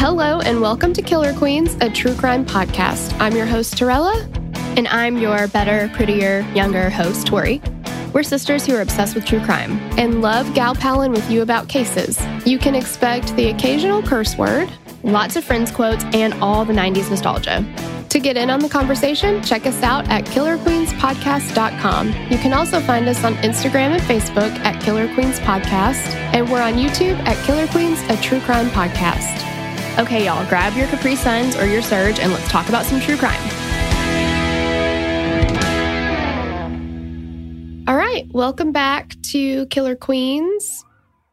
Hello and welcome to Killer Queens, a true crime podcast. I'm your host, Torella. And I'm your better, prettier, younger host, Tori. We're sisters who are obsessed with true crime and love gal-palin with you about cases. You can expect the occasional curse word, lots of Friends quotes, and all the 90s nostalgia. To get in on the conversation, check us out at killerqueenspodcast.com. You can also find us on Instagram and Facebook at Killer Queens Podcast, and we're on YouTube at Killer Queens, a true crime podcast. Okay, y'all, grab your Capri Suns or your Surge, and let's talk about some true crime. All right, welcome back to Killer Queens.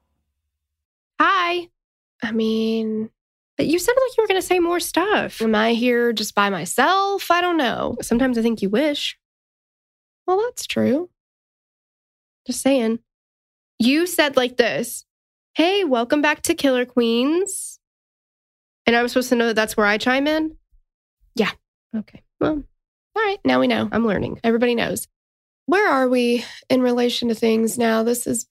Hi. I mean, you sounded like you were going to say more stuff. Am I here just by myself? I don't know. Sometimes I think you wish. Well, that's true. Just saying. You said like this, hey, welcome back to Killer Queens. And I'm supposed to know that that's where I chime in? Yeah. Okay. Well, all right. Now we know. I'm learning. Everybody knows. Where are we in relation to things now? This is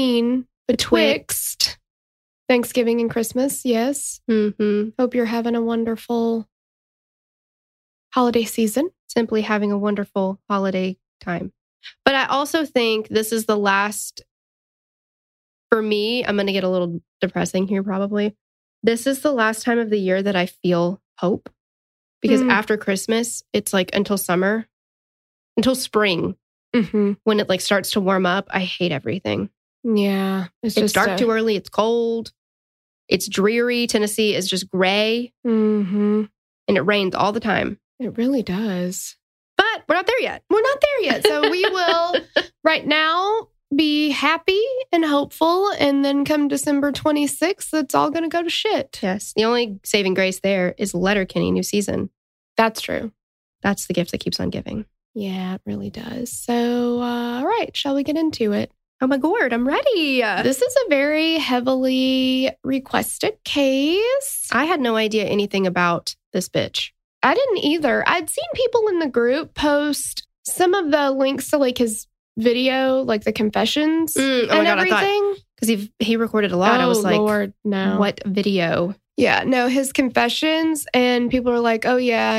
betwixt Thanksgiving and Christmas. Yes. Mm-hmm. Hope you're having a wonderful holiday season. Simply having a wonderful holiday time. But I also think this is the last, for me, I'm going to get a little depressing here probably. This is the last time of the year that I feel hope. Because after Christmas, it's like until summer, until spring. Mm-hmm. When it like starts to warm up, I hate everything. Yeah. It's dark too early. It's cold. It's dreary. Tennessee is just gray. Mm-hmm. And it rains all the time. It really does. But we're not there yet. We're not there yet. So we will right now be happy and hopeful. And then come December 26th, it's all going to go to shit. Yes. The only saving grace there is Letterkenny new season. That's true. That's the gift that keeps on giving. Yeah, it really does. So, all right, shall we get into it? Oh my God, I'm ready. This is a very heavily requested case. I had no idea anything about this bitch. I didn't either. I'd seen people in the group post some of the links to like his video, like the confessions and everything. Because he recorded a lot. I was like, Lord, no. What video? Yeah, no, his confessions. And people are like, oh yeah,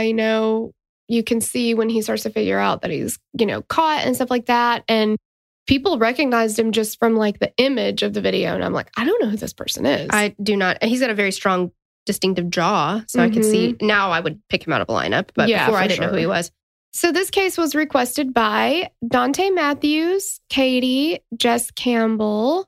you can see when he starts to figure out that he's, caught and stuff like that. And people recognized him just from like the image of the video. And I'm like, I don't know who this person is. I do not. He's got a very strong, distinctive jaw. So I could see now I would pick him out of a lineup. But before I didn't know who he was. So this case was requested by Dante Matthews, Katie, Jess Campbell,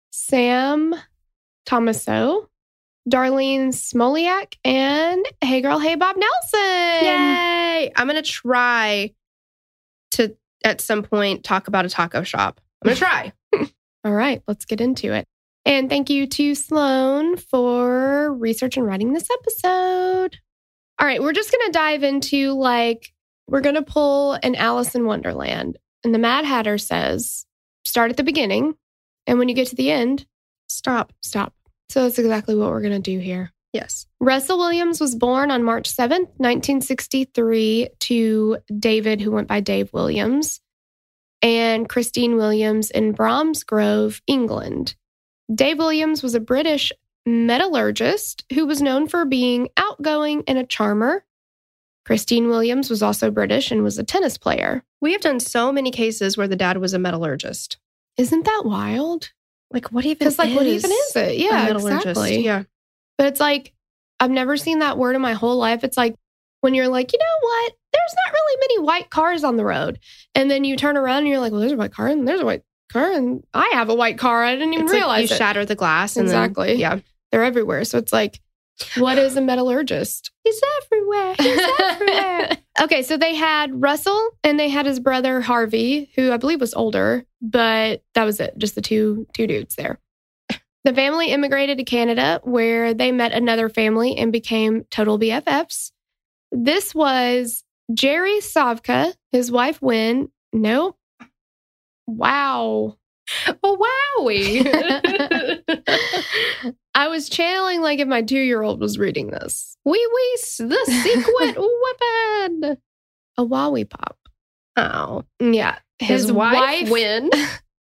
Sam Tomaso, Darlene Smoliak, and Hey Girl, Hey Bob Nelson. Yay! I'm going to try to, at some point, talk about a taco shop. I'm going to try. All right, let's get into it. And thank you to Sloan for research and writing this episode. All right, we're just going to dive into we're going to pull an Alice in Wonderland. And the Mad Hatter says, start at the beginning. And when you get to the end, stop. So that's exactly what we're going to do here. Yes. Russell Williams was born on March 7th, 1963 to David, who went by Dave Williams, and Christine Williams in Bromsgrove, England. Dave Williams was a British metallurgist who was known for being outgoing and a charmer. Christine Williams was also British and was a tennis player. We have done so many cases where the dad was a metallurgist. Isn't that wild? Like, what even is what even is it? Yeah, exactly. Yeah. But it's like, I've never seen that word in my whole life. It's like when you're like, you know what? There's not really many white cars on the road. And then you turn around and you're like, well, there's a white car and there's a white car and I have a white car. I didn't even realize you shatter the glass. And exactly. Then, they're everywhere. So it's like, what is a metallurgist? He's everywhere. Okay, so they had Russell and they had his brother Harvey, who I believe was older, but that was it. Just the two dudes there. The family immigrated to Canada where they met another family and became total BFFs. This was Jerry Savka, his wife Wynn. Nope. Wow. Oh, wowie. I was channeling like if my 2-year-old was reading this. Wee, the secret weapon. A Wowie Pop. Oh. Yeah. His wife Wynn.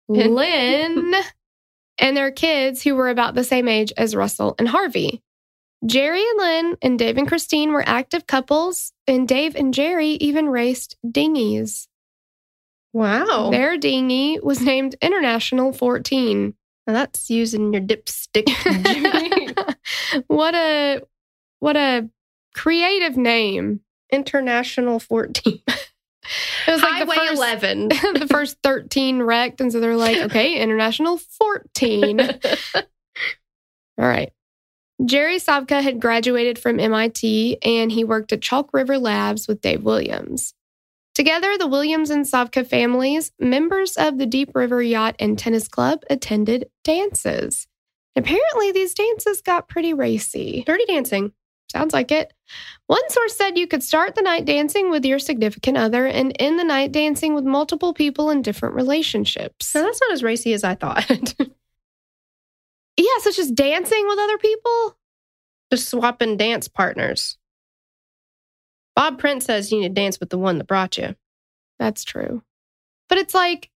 Lynn. And their kids who were about the same age as Russell and Harvey. Jerry and Lynn and Dave and Christine were active couples, and Dave and Jerry even raced dinghies. Wow. Their dinghy was named International 14. Now that's using your dipstick, Jimmy. What a creative name. International 14. It was like Highway the first, 11. the first 13 wrecked, and so they're like, okay, International 14. All right. Jerry Savka had graduated from MIT, and he worked at Chalk River Labs with Dave Williams. Together, the Williams and Savka families, members of the Deep River Yacht and Tennis Club, attended dances. Apparently, these dances got pretty racy. Dirty dancing. Sounds like it. One source said you could start the night dancing with your significant other and end the night dancing with multiple people in different relationships. No, that's not as racy as I thought. Yeah, so it's just dancing with other people? Just swapping dance partners. Bob Prince says you need to dance with the one that brought you. That's true. But it's like,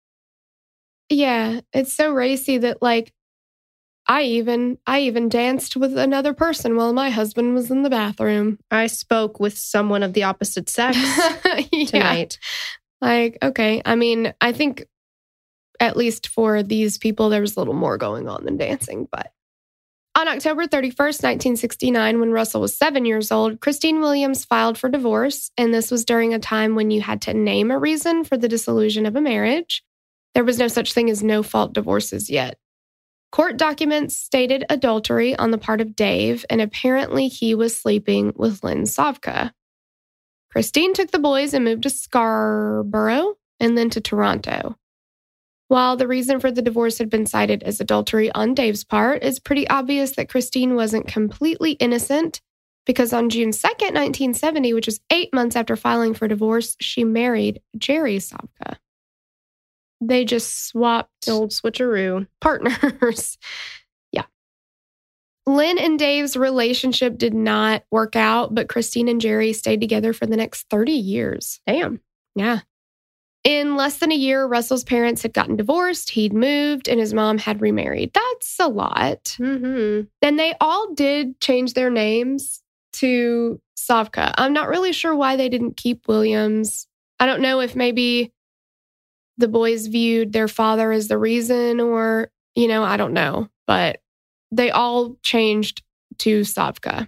yeah, it's so racy that like, I even danced with another person while my husband was in the bathroom. I spoke with someone of the opposite sex tonight. Like, okay. I mean, I think at least for these people, there was a little more going on than dancing. But on October 31st, 1969, when Russell was 7 years old, Christine Williams filed for divorce. And this was during a time when you had to name a reason for the dissolution of a marriage. There was no such thing as no-fault divorces yet. Court documents stated adultery on the part of Dave, and apparently he was sleeping with Lynn Savka. Christine took the boys and moved to Scarborough and then to Toronto. While the reason for the divorce had been cited as adultery on Dave's part, it's pretty obvious that Christine wasn't completely innocent because on June 2nd, 1970, which is 8 months after filing for divorce, she married Jerry Savka. They just swapped The old switcheroo. partners. Yeah. Lynn and Dave's relationship did not work out, but Christine and Jerry stayed together for the next 30 years. Damn. Yeah. In less than a year, Russell's parents had gotten divorced, he'd moved, and his mom had remarried. That's a lot. Mm-hmm. And they all did change their names to Savka. I'm not really sure why they didn't keep Williams. I don't know if maybe the boys viewed their father as the reason or, I don't know. But they all changed to Savka.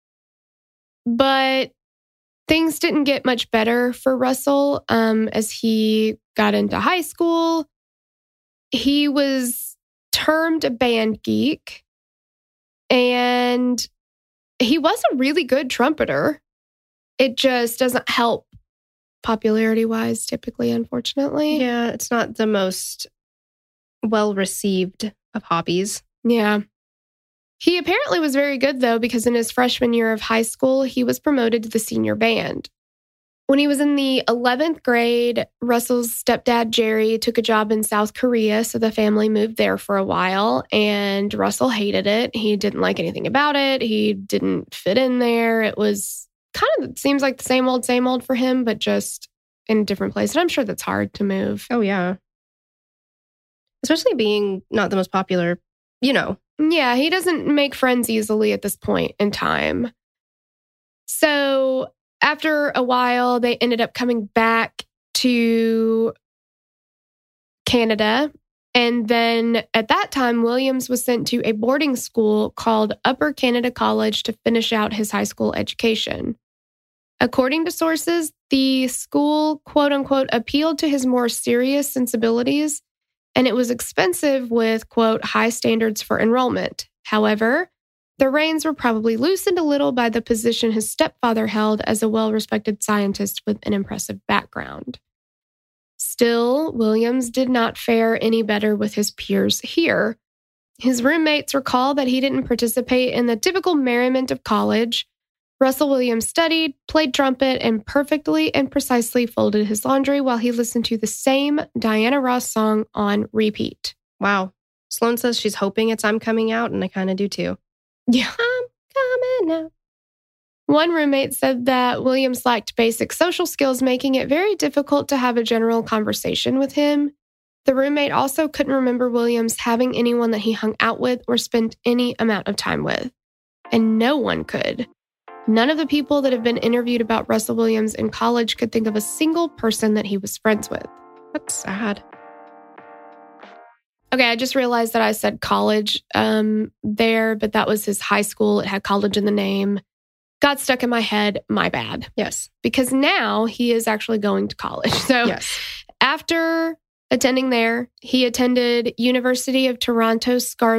But things didn't get much better for Russell as he got into high school. He was termed a band geek, and he was a really good trumpeter. It just doesn't help popularity-wise, typically, unfortunately. Yeah, it's not the most well-received of hobbies. Yeah. He apparently was very good, though, because in his freshman year of high school, he was promoted to the senior band. When he was in the 11th grade, Russell's stepdad, Jerry, took a job in South Korea, so the family moved there for a while, and Russell hated it. He didn't like anything about it. He didn't fit in there. It was kind of seems like the same old for him, but just in a different place. And I'm sure that's hard to move. Oh, yeah. Especially being not the most popular, Yeah, he doesn't make friends easily at this point in time. So after a while, they ended up coming back to Canada. And then at that time, Williams was sent to a boarding school called Upper Canada College to finish out his high school education. According to sources, the school, quote unquote, appealed to his more serious sensibilities, and it was expensive with, quote, high standards for enrollment. However, the reins were probably loosened a little by the position his stepfather held as a well-respected scientist with an impressive background. Still, Williams did not fare any better with his peers here. His roommates recall that he didn't participate in the typical merriment of college. Russell Williams studied, played trumpet, and perfectly and precisely folded his laundry while he listened to the same Diana Ross song on repeat. Wow. Sloan says she's hoping it's I'm Coming Out, and I kind of do too. Yeah. I'm coming out. One roommate said that Williams lacked basic social skills, making it very difficult to have a general conversation with him. The roommate also couldn't remember Williams having anyone that he hung out with or spent any amount of time with. and no one could. None of the people that have been interviewed about Russell Williams in college could think of a single person that he was friends with. That's sad. Okay, I just realized that I said college there, but that was his high school. It had college in the name. Got stuck in my head. My bad. Yes. Because now he is actually going to college. So Yes. after attending there, he attended University of Toronto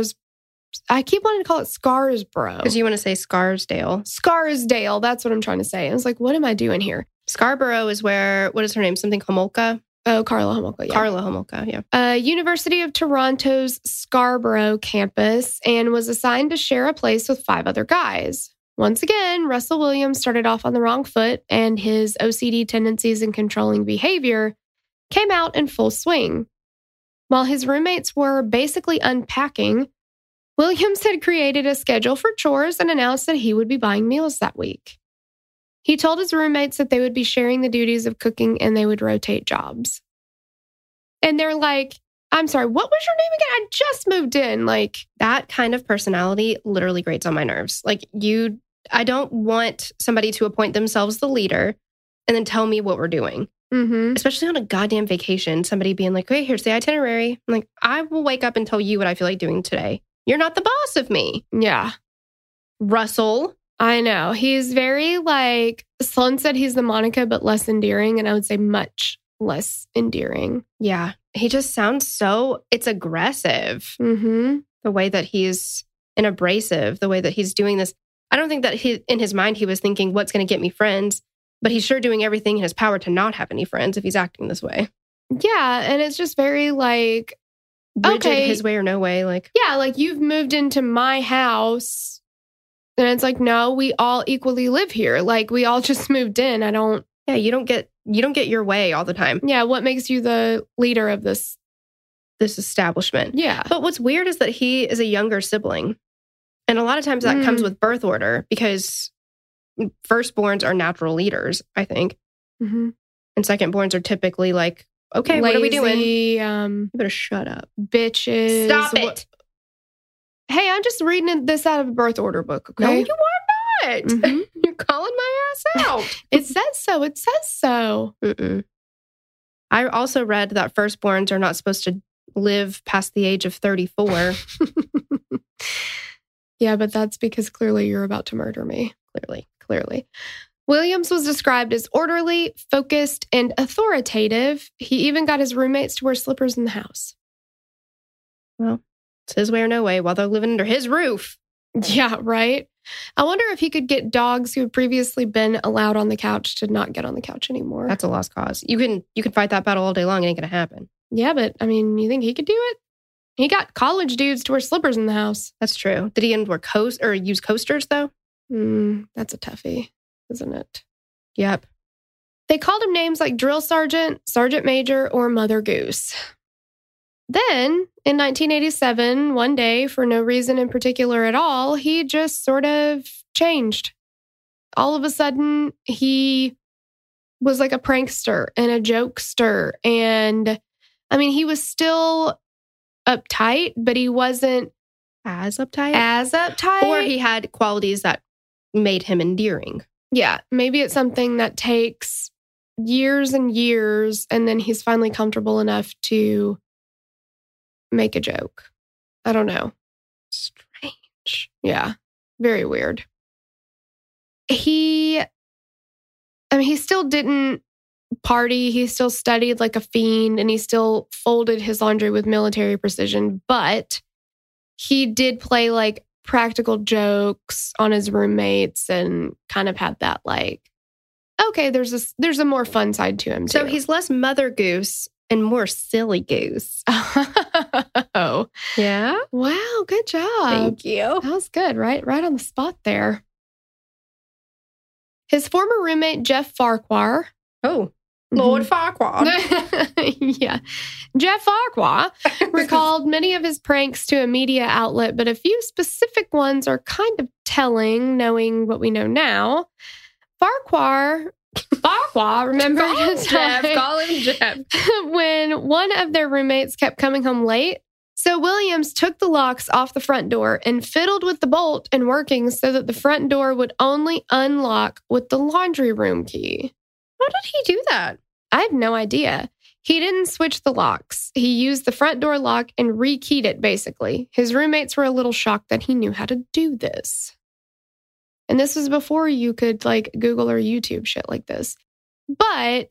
I keep wanting to call it Scarsborough. Because you want to say Scarsdale. Scarsdale. That's what I'm trying to say. I was like, what am I doing here? Scarborough is where, what is her name? Something Homolka? Oh, Carla Homolka. Yeah. Carla Homolka, yeah. University of Toronto's Scarborough campus, and was assigned to share a place with 5 other guys. Once again, Russell Williams started off on the wrong foot, and his OCD tendencies and controlling behavior came out in full swing. While his roommates were basically unpacking, Williams had created a schedule for chores and announced that he would be buying meals that week. He told his roommates that they would be sharing the duties of cooking and they would rotate jobs. And they're like, I'm sorry, what was your name again? I just moved in. Like, that kind of personality literally grates on my nerves. Like, I don't want somebody to appoint themselves the leader and then tell me what we're doing. mm-hmm. Especially on a goddamn vacation, somebody being like, hey, here's the itinerary. I'm like, I will wake up and tell you what I feel like doing today. You're not the boss of me. Yeah. Russell. I know. He's very like, Sloan said he's the Monica, but less endearing. And I would say much less endearing. Yeah. He just sounds it's aggressive. Mm-hmm. The way that he's and abrasive, the way that he's doing this. I don't think that in his mind, he was thinking, what's going to get me friends? But he's sure doing everything in his power to not have any friends if he's acting this way. Yeah. And it's just very like, Rigid, okay, his way or no way. Like, yeah, like you've moved into my house. And it's like, no, we all equally live here. Like we all just moved in. yeah, you don't get your way all the time. Yeah, what makes you the leader of this establishment? Yeah. But what's weird is that he is a younger sibling. And a lot of times that comes with birth order because firstborns are natural leaders, I think. Mm-hmm. And secondborns are typically like, okay, lazy, what are we doing? You better shut up. Bitches. Stop it. Hey, I'm just reading this out of a birth order book, okay? No, you are not. Mm-hmm. You're calling my ass out. It says so. It says so. Mm-mm. I also read that firstborns are not supposed to live past the age of 34. Yeah, but that's because clearly you're about to murder me. Clearly. Williams was described as orderly, focused, and authoritative. He even got his roommates to wear slippers in the house. Well, it's his way or no way while they're living under his roof. Yeah, right? I wonder if he could get dogs who had previously been allowed on the couch to not get on the couch anymore. That's a lost cause. You can fight that battle all day long. It ain't going to happen. Yeah, but I mean, you think he could do it? He got college dudes to wear slippers in the house. That's true. Did he end wear use coasters though? That's a toughie, isn't it? Yep. They called him names like Drill Sergeant, Sergeant Major, or Mother Goose. Then, in 1987, one day, for no reason in particular at all, he just sort of changed. All of a sudden, he was like a prankster and a jokester. And, I mean, he was still uptight, but he wasn't as uptight. Or he had qualities that made him endearing. Yeah, maybe it's something that takes years and years, and then he's finally comfortable enough to make a joke. I don't know. Strange. Yeah, very weird. He still didn't party. He still studied like a fiend, and he still folded his laundry with military precision, but he did play like practical jokes on his roommates and kind of had that like, okay, there's a more fun side to him too. So he's less Mother Goose and more Silly Goose. Oh. Yeah? Wow, good job. Thank you. That was good, right? Right on the spot there. His former roommate, Jeff Farquhar. Oh, Lord Farquhar. Yeah. Jeff Farquhar recalled many of his pranks to a media outlet, but a few specific ones are kind of telling, knowing what we know now. Farquhar, remember Call him Jeff. when one of their roommates kept coming home late So Williams took the locks off the front door and fiddled with the bolt and workings so that the front door would only unlock with the laundry room key. How did he do that? I have no idea. He didn't switch the locks. He used the front door lock and rekeyed it, basically. His roommates were a little shocked that he knew how to do this. And this was before you could like Google or YouTube shit like this. But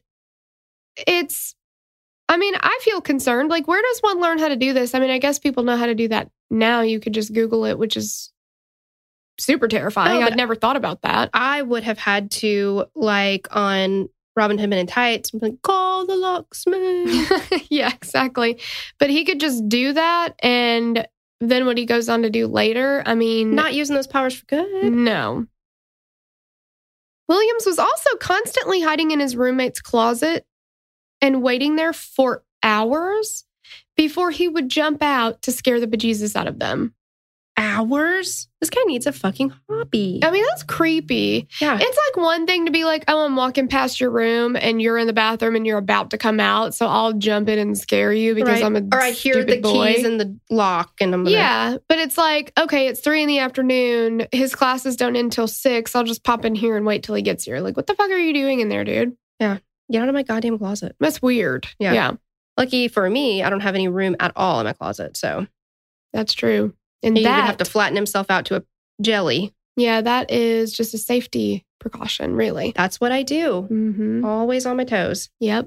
I feel concerned. Like, where does one learn how to do this? I mean, I guess people know how to do that now. You could just Google it, which is super terrifying. I'd never thought about that. I would have had to, like, on Robin Hood Men in Tights, like, call the locksmith. Yeah, exactly. But he could just do that. And then what he goes on to do later, I mean... Not using those powers for good. No. Williams was also constantly hiding in his roommate's closet and waiting there for hours before he would jump out to scare the bejesus out of them. Hours? This guy needs a fucking hobby. I mean, that's creepy. Yeah. It's like one thing to be like, oh, I'm walking past your room and you're in the bathroom and you're about to come out, so I'll jump in and scare you because I'm a Or I hear the boy. keys in the lock and I'm gonna... Yeah, but it's like, okay, it's 3 p.m. His classes don't end till 6. I'll just pop in here and wait till he gets here. Like, what the fuck are you doing in there, dude? Yeah. Get out of my goddamn closet. That's weird. Yeah. Lucky for me, I don't have any room at all in my closet, so... That's true. And he would that have to flatten himself out to a jelly. Yeah, that is just a safety precaution, really. That's what I do. Mm-hmm. Always on my toes. Yep.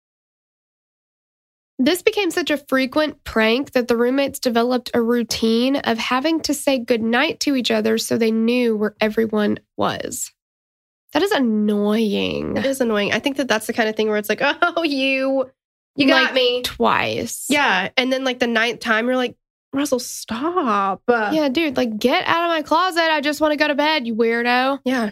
This became such a frequent prank that the roommates developed a routine of having to say goodnight to each other so they knew where everyone was. That is annoying. It is annoying. I think that that's the kind of thing where it's like, oh, you got like, me. Twice. Yeah. And then like the 9th time, you're like, Russell, stop. Yeah, dude, like, get out of my closet. I just want to go to bed, you weirdo. Yeah.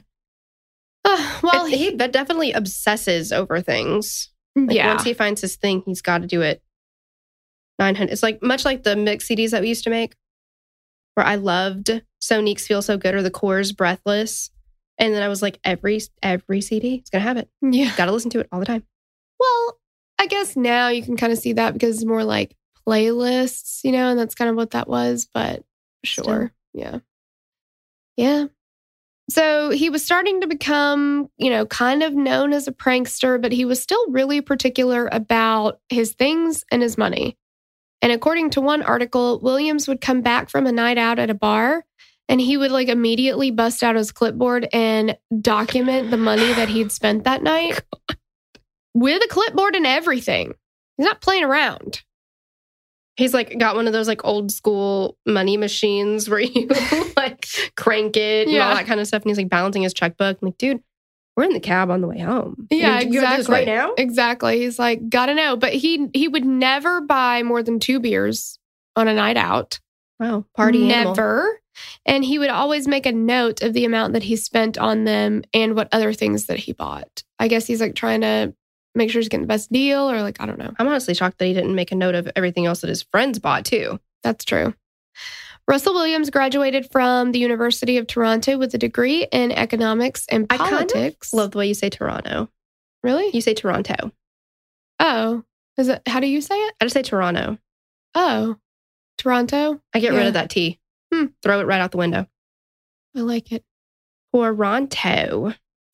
Well, he definitely obsesses over things. Like, yeah. Once he finds his thing, he's got to do it. 900. It's like much like the mix CDs that we used to make, where I loved Sonique's Feel So Good or the Core's Breathless. And then I was like, every CD is going to have it. Yeah. Got to listen to it all the time. Well, I guess now you can kind of see that because it's more like playlists, and that's kind of what that was, but sure. Yeah. Yeah. So he was starting to become, kind of known as a prankster, but he was still really particular about his things and his money. And according to one article, Williams would come back from a night out at a bar and he would like immediately bust out his clipboard and document the money that he'd spent that night with a clipboard and everything. He's not playing around. He's like got one of those like old school money machines where you like crank it and all that kind of stuff. And he's like balancing his checkbook. I'm like, dude, we're in the cab on the way home. Yeah, you do this right now? Exactly. He's like, gotta know. But he would never buy more than 2 beers on a night out. Wow. Party animal. Never. And he would always make a note of the amount that he spent on them and what other things that he bought. I guess he's like trying to make sure he's getting the best deal or like, I don't know. I'm honestly shocked that he didn't make a note of everything else that his friends bought too. That's true. Russell Williams graduated from the University of Toronto with a degree in economics and politics. I love the way you say Toronto. Really? You say Toronto. Oh. Is it? How do you say it? I just say Toronto. Oh. Toronto? I get rid of that T. Throw it right out the window. I like it. Toronto.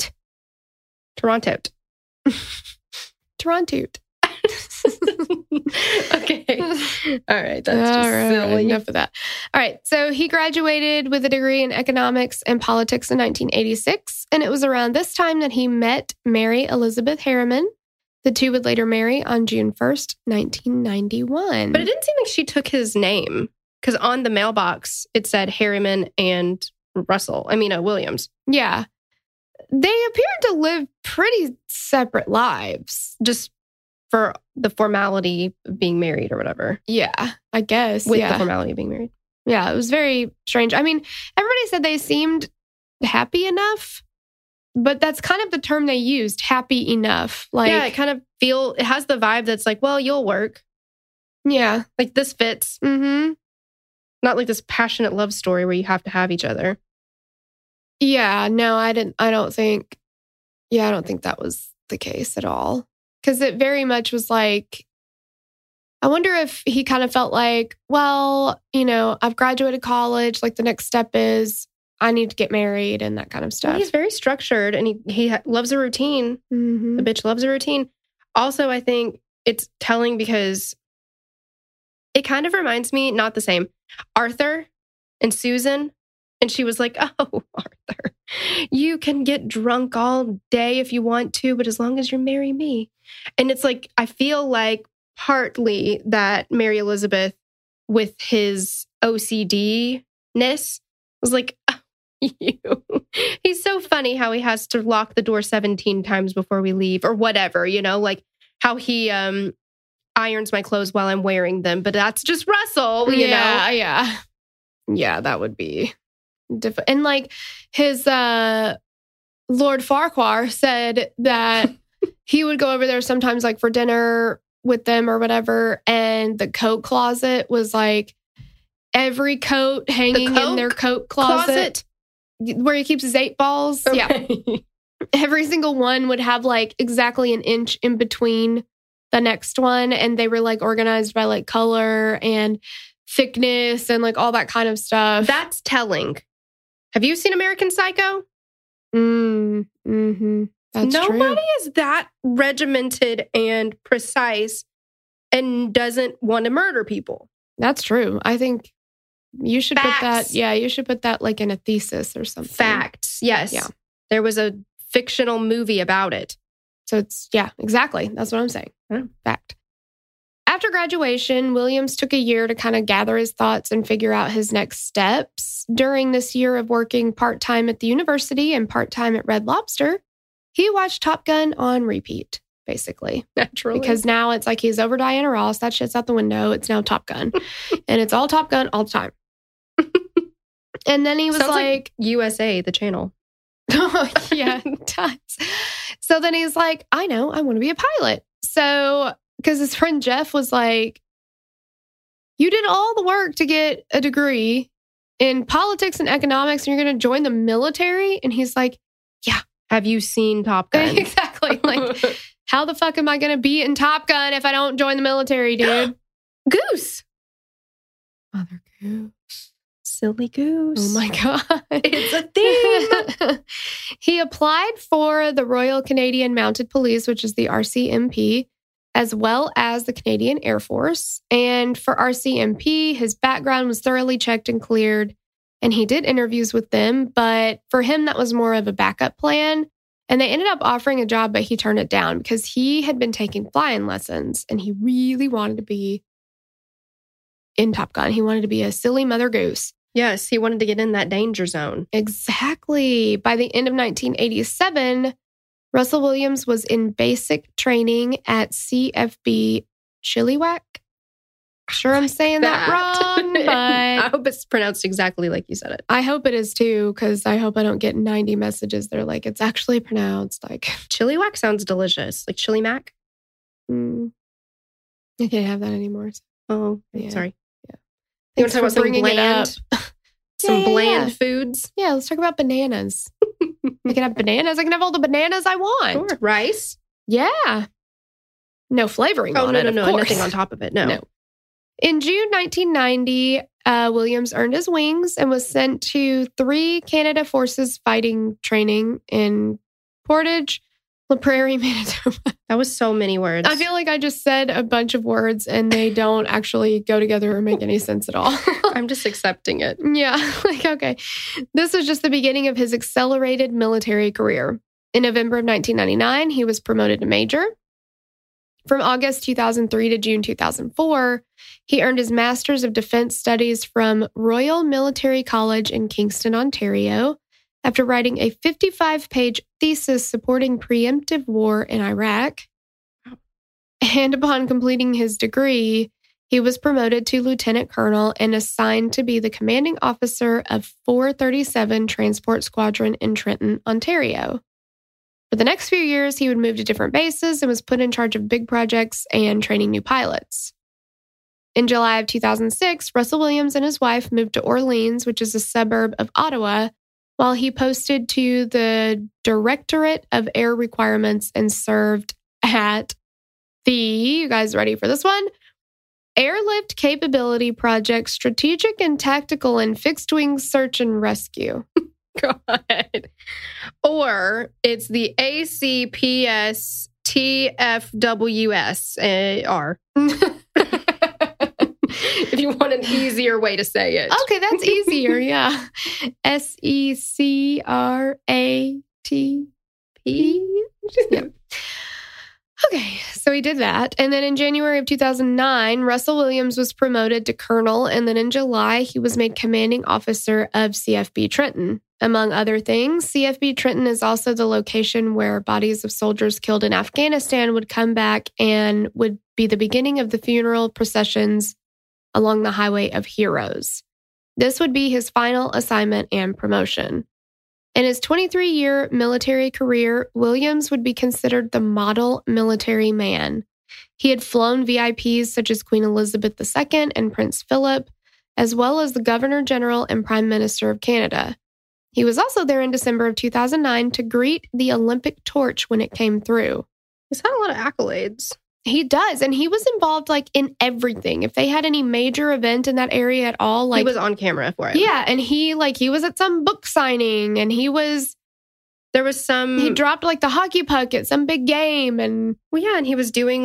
Toronto. Toronto. Okay. All right. That's just silly. Enough of that. All right. So he graduated with a degree in economics and politics in 1986. And it was around this time that he met Mary Elizabeth Harriman. The two would later marry on June 1st, 1991. But it didn't seem like she took his name because on the mailbox, it said Harriman and Williams. Yeah. They appeared to live pretty separate lives. Just for the formality of being married or whatever. Yeah, I guess. With the formality of being married. Yeah, it was very strange. I mean, everybody said they seemed happy enough, but that's kind of the term they used, happy enough. Like, yeah, it has the vibe that's like, well, you'll work. Yeah. Like this fits. Mm-hmm. Not like this passionate love story where you have to have each other. Yeah, no, I don't think that was the case at all. Because it very much was like, I wonder if he kind of felt like, well, I've graduated college. Like the next step is I need to get married and that kind of stuff. He's very structured and he loves a routine. Mm-hmm. The bitch loves a routine. Also, I think it's telling because it kind of reminds me, not the same, Arthur and Susan. And she was like, oh, Arthur, you can get drunk all day if you want to, but as long as you marry me. And it's like, I feel like partly that Mary Elizabeth with his OCD-ness was like, oh, you. He's so funny how he has to lock the door 17 times before we leave or whatever, like how he irons my clothes while I'm wearing them. But that's just Russell, you know? Yeah. Yeah, that would be different. And like his Lord Farquhar said that he would go over there sometimes like for dinner with them or whatever. And the coat closet was like every coat hanging in their coat closet where he keeps his 8 balls. Okay. Yeah. Every single one would have like exactly an inch in between the next one. And they were like organized by like color and thickness and like all that kind of stuff. That's telling. Have you seen American Psycho? Mm-hmm. That's Nobody true. is that regimented and precise and doesn't want to murder people. That's true. I think you should Facts. put that. Yeah, you should put that like in a thesis or something. Facts. Yes. Yeah. There was a fictional movie about it. So it's, yeah, exactly. That's what I'm saying. Fact. After graduation, Williams took a year to kind of gather his thoughts and figure out his next steps. During this year of working part-time at the university and part-time at Red Lobster, he watched Top Gun on repeat, basically. Naturally. Because now it's like he's over Diana Ross. That shit's out the window. It's now Top Gun. And it's all Top Gun all the time. And then he was Sounds like USA, the channel. Oh, yeah, it does. So then he's like, I know, I want to be a pilot. So, because his friend Jeff was like, you did all the work to get a degree in politics and economics, and you're going to join the military? And he's like, yeah. Have you seen Top Gun? Exactly. Like, how the fuck am I going to be in Top Gun if I don't join the military, dude? Goose. Mother Goose. Silly goose. Oh my God. It's a theme. He applied for the Royal Canadian Mounted Police, which is the RCMP, as well as the Canadian Air Force. And for RCMP, his background was thoroughly checked and cleared, and he did interviews with them. But for him, that was more of a backup plan. And they ended up offering a job, but he turned it down because he had been taking flying lessons and he really wanted to be in Top Gun. He wanted to be a silly Mother Goose. Yes, he wanted to get in that danger zone. Exactly. By the end of 1987, Russell Williams was in basic training at CFB Chilliwack. Sure, I'm saying that wrong, but I hope it's pronounced exactly like you said it. I hope it is too, because I hope I don't get 90 messages. They're like, it's actually pronounced like Chilliwack sounds delicious, like chili mac. I can't have that anymore. So. Oh, Yeah. sorry. Yeah. You want to talk about some bringing it bland, some Yeah. bland foods? Yeah, let's talk about bananas. I can have bananas. I can have all the bananas I want. Sure. Rice? Yeah. No flavoring on it, of course. Nothing on top of it. No. In June 1990, Williams earned his wings and was sent to 3 Canada Forces fighting training in Portage, La Prairie, Manitoba. That was so many words. I feel like I just said a bunch of words and they don't actually go together or make any sense at all. I'm just accepting it. Yeah, like, okay. This was just the beginning of his accelerated military career. In November of 1999, he was promoted to major. From August 2003 to June 2004, he earned his Master's of Defense Studies from Royal Military College in Kingston, Ontario, after writing a 55-page thesis supporting preemptive war in Iraq. And upon completing his degree, he was promoted to lieutenant colonel and assigned to be the commanding officer of 437 Transport Squadron in Trenton, Ontario. For the next few years, he would move to different bases and was put in charge of big projects and training new pilots. In July of 2006, Russell Williams and his wife moved to Orleans, which is a suburb of Ottawa, while he posted to the Directorate of Air Requirements and served at the, you guys ready for this one? Airlift Capability Project, Strategic and Tactical and Fixed-Wing Search and Rescue. God. Or it's the ACPS TFWS-R. If you want an easier way to say it. Okay, that's easier, yeah. SECRATP. Yeah. Okay, so he did that. And then in January of 2009, Russell Williams was promoted to colonel. And then in July, he was made commanding officer of CFB Trenton. Among other things, CFB Trenton is also the location where bodies of soldiers killed in Afghanistan would come back and would be the beginning of the funeral processions along the Highway of Heroes. This would be his final assignment and promotion. In his 23-year military career, Williams would be considered the model military man. He had flown VIPs such as Queen Elizabeth II and Prince Philip, as well as the Governor General and Prime Minister of Canada. He was also there in December of 2009 to greet the Olympic torch when it came through. He's had a lot of accolades. He does, and he was involved in everything. If they had any major event in that area at all, he was on camera for it. Yeah, and he was at some book signing, and he dropped the hockey puck at some big game, and and he was doing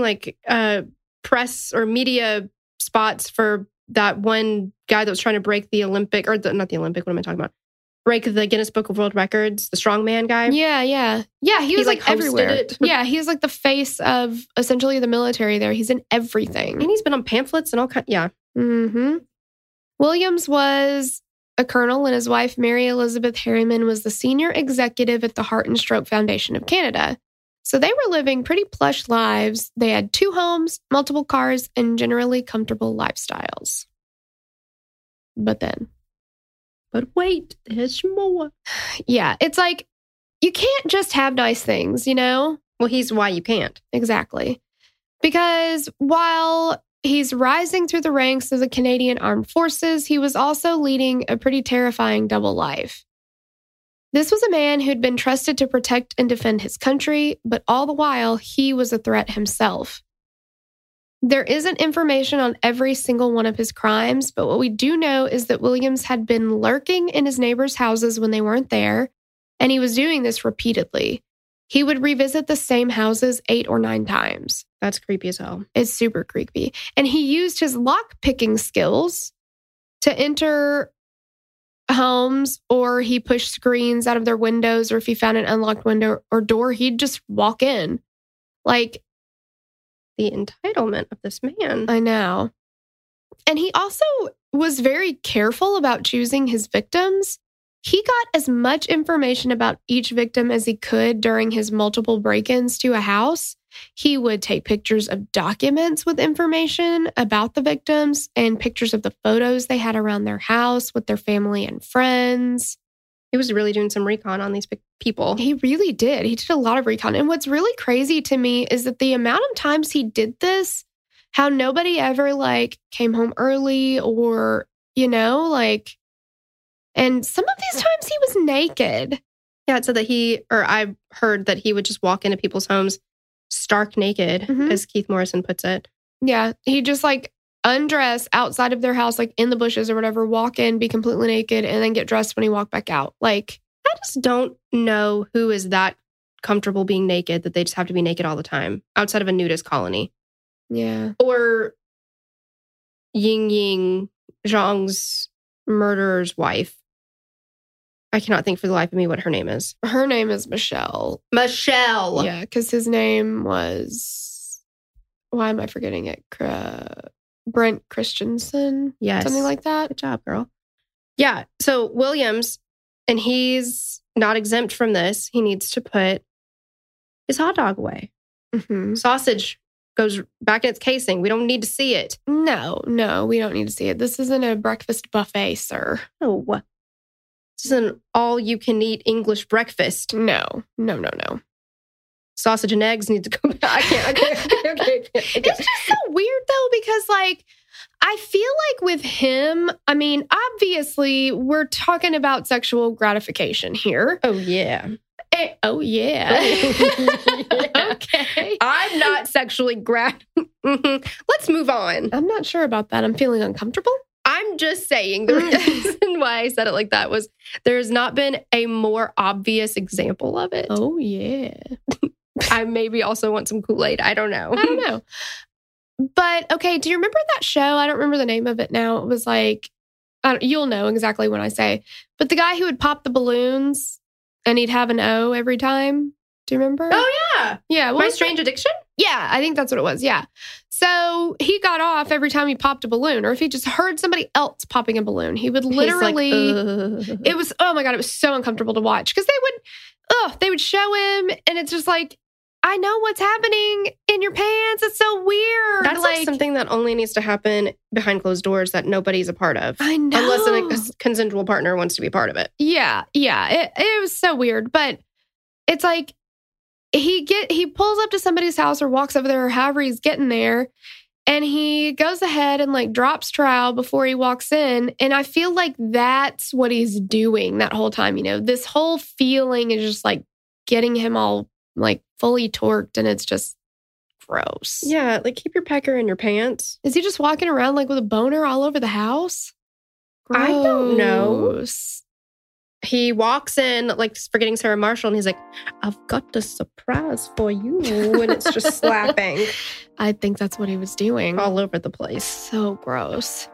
press or media spots for that one guy that was trying to break the Olympic, or not the Olympic. What am I talking about? Break the Guinness Book of World Records, the strongman guy. Yeah. He was everywhere. It. Yeah, he's the face of essentially the military there. He's in everything. And he's been on pamphlets and all kinds. Yeah. Mm-hmm. Williams was a colonel, and his wife, Mary Elizabeth Harriman, was the senior executive at the Heart and Stroke Foundation of Canada. So they were living pretty plush lives. They had 2 homes, multiple cars, and generally comfortable lifestyles. But wait, there's more. Yeah, it's you can't just have nice things, Well, he's why you can't. Exactly. Because while he's rising through the ranks of the Canadian Armed Forces, he was also leading a pretty terrifying double life. This was a man who'd been trusted to protect and defend his country, but all the while, he was a threat himself. There isn't information on every single one of his crimes, but what we do know is that Williams had been lurking in his neighbors' houses when they weren't there, and he was doing this repeatedly. He would revisit the same houses 8 or 9 times. That's creepy as hell. It's super creepy. And he used his lock-picking skills to enter homes, or he pushed screens out of their windows, or if he found an unlocked window or door, he'd just walk in. The entitlement of this man. I know. And he also was very careful about choosing his victims. He got as much information about each victim as he could during his multiple break-ins to a house. He would take pictures of documents with information about the victims and pictures of the photos they had around their house with their family and friends. He was really doing some recon on these people. He really did. He did a lot of recon. And what's really crazy to me is that the amount of times he did this, how nobody ever came home early or, and some of these times he was naked. Yeah, it said that I heard that he would just walk into people's homes stark naked, as Keith Morrison puts it. Yeah, he just undress outside of their house, in the bushes or whatever, walk in, be completely naked, and then get dressed when he walked back out. I just don't know who is that comfortable being naked that they just have to be naked all the time outside of a nudist colony. Yeah. Or Ying Zhang's murderer's wife. I cannot think for the life of me what her name is. Her name is Michelle. Michelle. Yeah, because his name was... Why am I forgetting it? Brent Christensen? Yes. Something like that? Good job, girl. Yeah, so Williams, and he's not exempt from this. He needs to put his hot dog away. Mm-hmm. Sausage goes back in its casing. We don't need to see it. No, we don't need to see it. This isn't a breakfast buffet, sir. No. This is an all-you-can-eat English breakfast. No. Sausage and eggs need to go back. I can't. It's just so weird, though, because, I feel with him, obviously, we're talking about sexual gratification here. Oh, yeah. Oh, yeah. Okay. I'm not sexually Let's move on. I'm not sure about that. I'm feeling uncomfortable. I'm just saying the reason why I said it like that was there's not been a more obvious example of it. Oh, yeah. I maybe also want some Kool-Aid. I don't know. I don't know. But, okay, do you remember that show? I don't remember the name of it now. It was like, you'll know exactly when I say. But the guy who would pop the balloons and he'd have an O every time. Do you remember? Oh, yeah. Yeah. My Strange Addiction? Yeah, I think that's what it was. Yeah. So he got off every time he popped a balloon, or if he just heard somebody else popping a balloon, he would literally, it was, oh my God, it was so uncomfortable to watch because they would show him and it's just like, I know what's happening in your pants. It's so weird. That's like something that only needs to happen behind closed doors that nobody's a part of. I know. Unless a consensual partner wants to be a part of it. Yeah. Yeah. It was so weird, but it's like, he pulls up to somebody's house or walks over there or however he's getting there, and he goes ahead and like drops trowel before he walks in. And I feel like that's what he's doing that whole time. You know, this whole feeling is just like getting him all like fully torqued, and it's just gross. Yeah, like keep your pecker in your pants. Is he just walking around like with a boner all over the house? Gross. I don't know. He walks in like forgetting Sarah Marshall, and he's like, I've got a surprise for you. And it's just slapping. I think that's what he was doing. All over the place. So gross.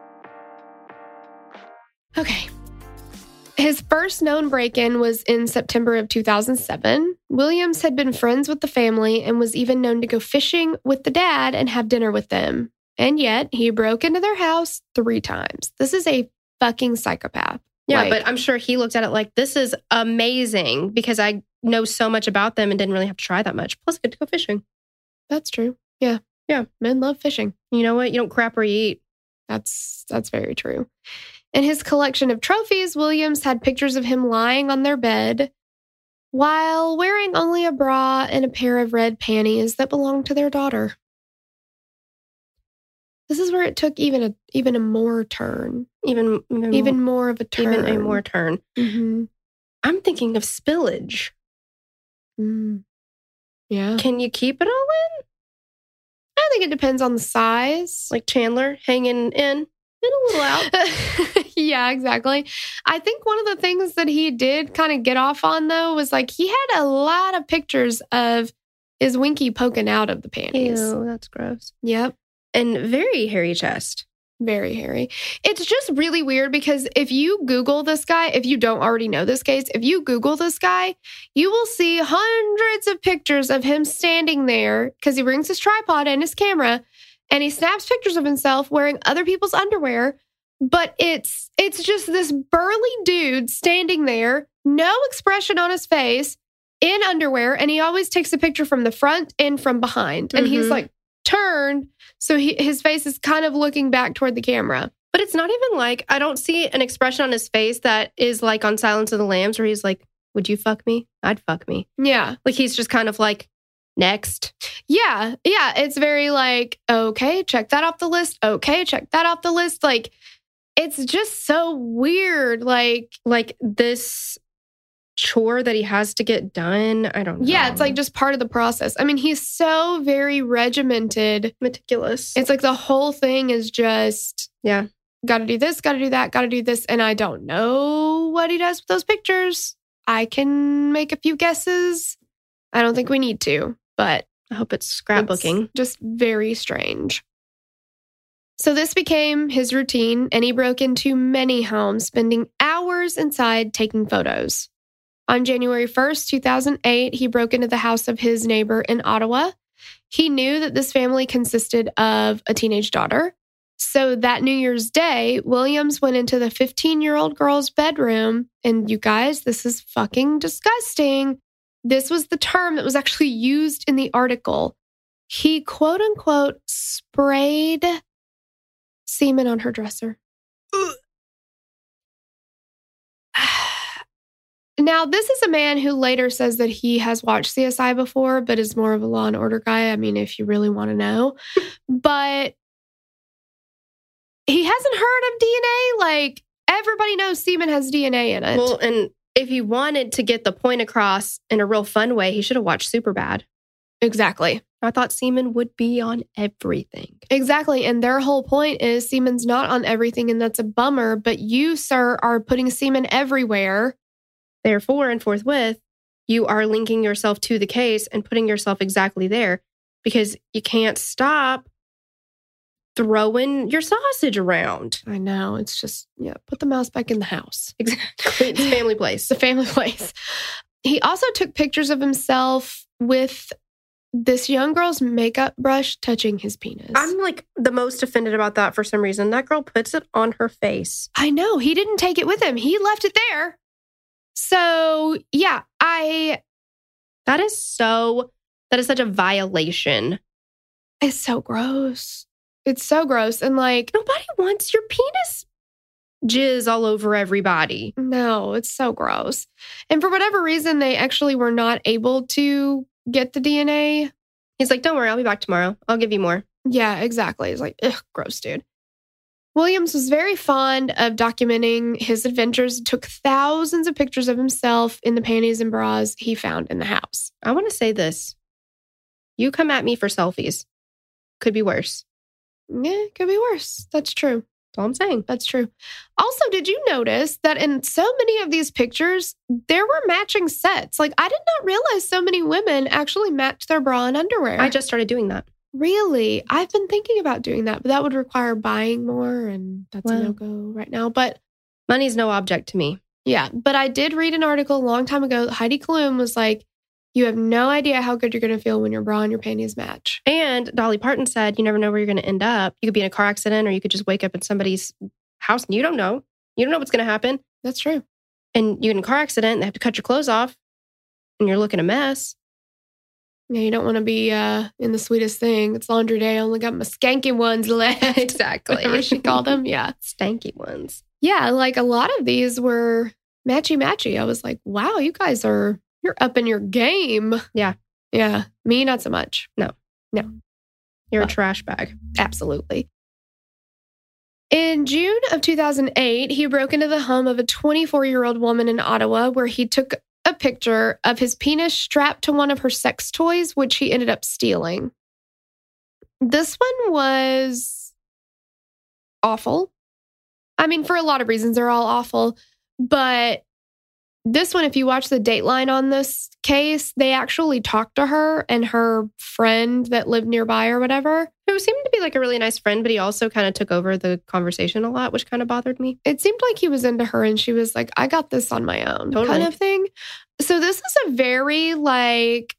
Okay. His first known break-in was in September of 2007. Williams had been friends with the family and was even known to go fishing with the dad and have dinner with them. And yet, he broke into their house 3 times. This is a fucking psychopath. Yeah, but I'm sure he looked at it like, this is amazing because I know so much about them and didn't really have to try that much. Plus, get to go fishing. That's true. Yeah. Yeah. Men love fishing. You know what? You don't crap where you eat. That's very true. In his collection of trophies, Williams had pictures of him lying on their bed while wearing only a bra and a pair of red panties that belonged to their daughter. This is where it took even a more turn. Even more of a turn. Even a more turn. Mm-hmm. I'm thinking of spillage. Yeah. Can you keep it all in? I think it depends on the size. Like Chandler hanging in and a little out. Yeah, exactly. I think one of the things that he did kind of get off on, though, was like he had a lot of pictures of his winky poking out of the panties. Ew, that's gross. Yep. And very hairy chest. Very hairy. It's just really weird because if you Google this guy, if you don't already know this case, if you Google this guy, you will see hundreds of pictures of him standing there because he brings his tripod and his camera and he snaps pictures of himself wearing other people's underwear. But it's just this burly dude standing there, no expression on his face, in underwear, and he always takes a picture from the front and from behind. And he's like turned, so his face is kind of looking back toward the camera. But it's not even like, I don't see an expression on his face that is like on Silence of the Lambs where he's like, would you fuck me? I'd fuck me. Yeah. Like he's just kind of like, next. Yeah. Yeah. It's very like, okay, check that off the list. Okay, check that off the list. Like, it's just so weird. Like this chore that he has to get done. I don't know. Yeah, it's like just part of the process. I mean, he's so very regimented. Meticulous. It's like the whole thing is just, yeah, got to do this, got to do that, got to do this. And I don't know what he does with those pictures. I can make a few guesses. I don't think we need to, but I hope it's scrapbooking. It's just very strange. So this became his routine, and he broke into many homes, spending hours inside taking photos. On January 1st, 2008, he broke into the house of his neighbor in Ottawa. He knew that this family consisted of a teenage daughter. So that New Year's Day, Williams went into the 15-year-old girl's bedroom. And you guys, this is fucking disgusting. This was the term that was actually used in the article. He, quote unquote, sprayed semen on her dresser. Now, this is a man who later says that he has watched CSI before, but is more of a Law and Order guy. I mean, if you really want to know. But he hasn't heard of DNA. Like, everybody knows semen has DNA in it. Well, and if he wanted to get the point across in a real fun way, he should have watched Superbad. Exactly. I thought semen would be on everything. Exactly. And their whole point is semen's not on everything, and that's a bummer. But you, sir, are putting semen everywhere. Therefore, and forthwith, you are linking yourself to the case and putting yourself exactly there because you can't stop throwing your sausage around. I know. It's just, put the mouse back in the house. Exactly. It's a family place. It's a family place. He also took pictures of himself with this young girl's makeup brush touching his penis. I'm like the most offended about that for some reason. That girl puts it on her face. I know. He didn't take it with him. He left it there. So, yeah, that is such a violation. It's so gross. It's so gross. And like, nobody wants your penis jizz all over everybody. No, it's so gross. And for whatever reason, they actually were not able to get the DNA. He's like, don't worry, I'll be back tomorrow. I'll give you more. Yeah, exactly. It's like, ugh, gross, dude. Williams was very fond of documenting his adventures, took thousands of pictures of himself in the panties and bras he found in the house. I want to say this. You come at me for selfies. Could be worse. Yeah, could be worse. That's true. That's all I'm saying. That's true. Also, did you notice that in so many of these pictures, there were matching sets? Like, I did not realize so many women actually matched their bra and underwear. I just started doing that. Really? I've been thinking about doing that, but that would require buying more, and that's a no-go right now. But money's no object to me. Yeah, but I did read an article a long time ago. Heidi Klum was like, you have no idea how good you're going to feel when your bra and your panties match. And Dolly Parton said, you never know where you're going to end up. You could be in a car accident, or you could just wake up in somebody's house and you don't know. You don't know what's going to happen. That's true. And you're in a car accident, and they have to cut your clothes off, and you're looking a mess. Yeah, you don't want to be in the sweetest thing. It's laundry day. I only got my skanky ones left. Exactly. Whatever she called them. Yeah. Stanky ones. Yeah, like a lot of these were matchy-matchy. I was like, wow, you guys you're up in your game. Yeah. Yeah. Me, not so much. No. You're a trash bag. Absolutely. In June of 2008, he broke into the home of a 24-year-old woman in Ottawa where he took a picture of his penis strapped to one of her sex toys, which he ended up stealing. This one was awful. I mean, for a lot of reasons, they're all awful. But this one, if you watch the Dateline on this case, they actually talked to her and her friend that lived nearby or whatever. Who seemed to be like a really nice friend, but he also kind of took over the conversation a lot, which kind of bothered me. It seemed like he was into her and she was like, I got this on my own kind of thing. So this is a very like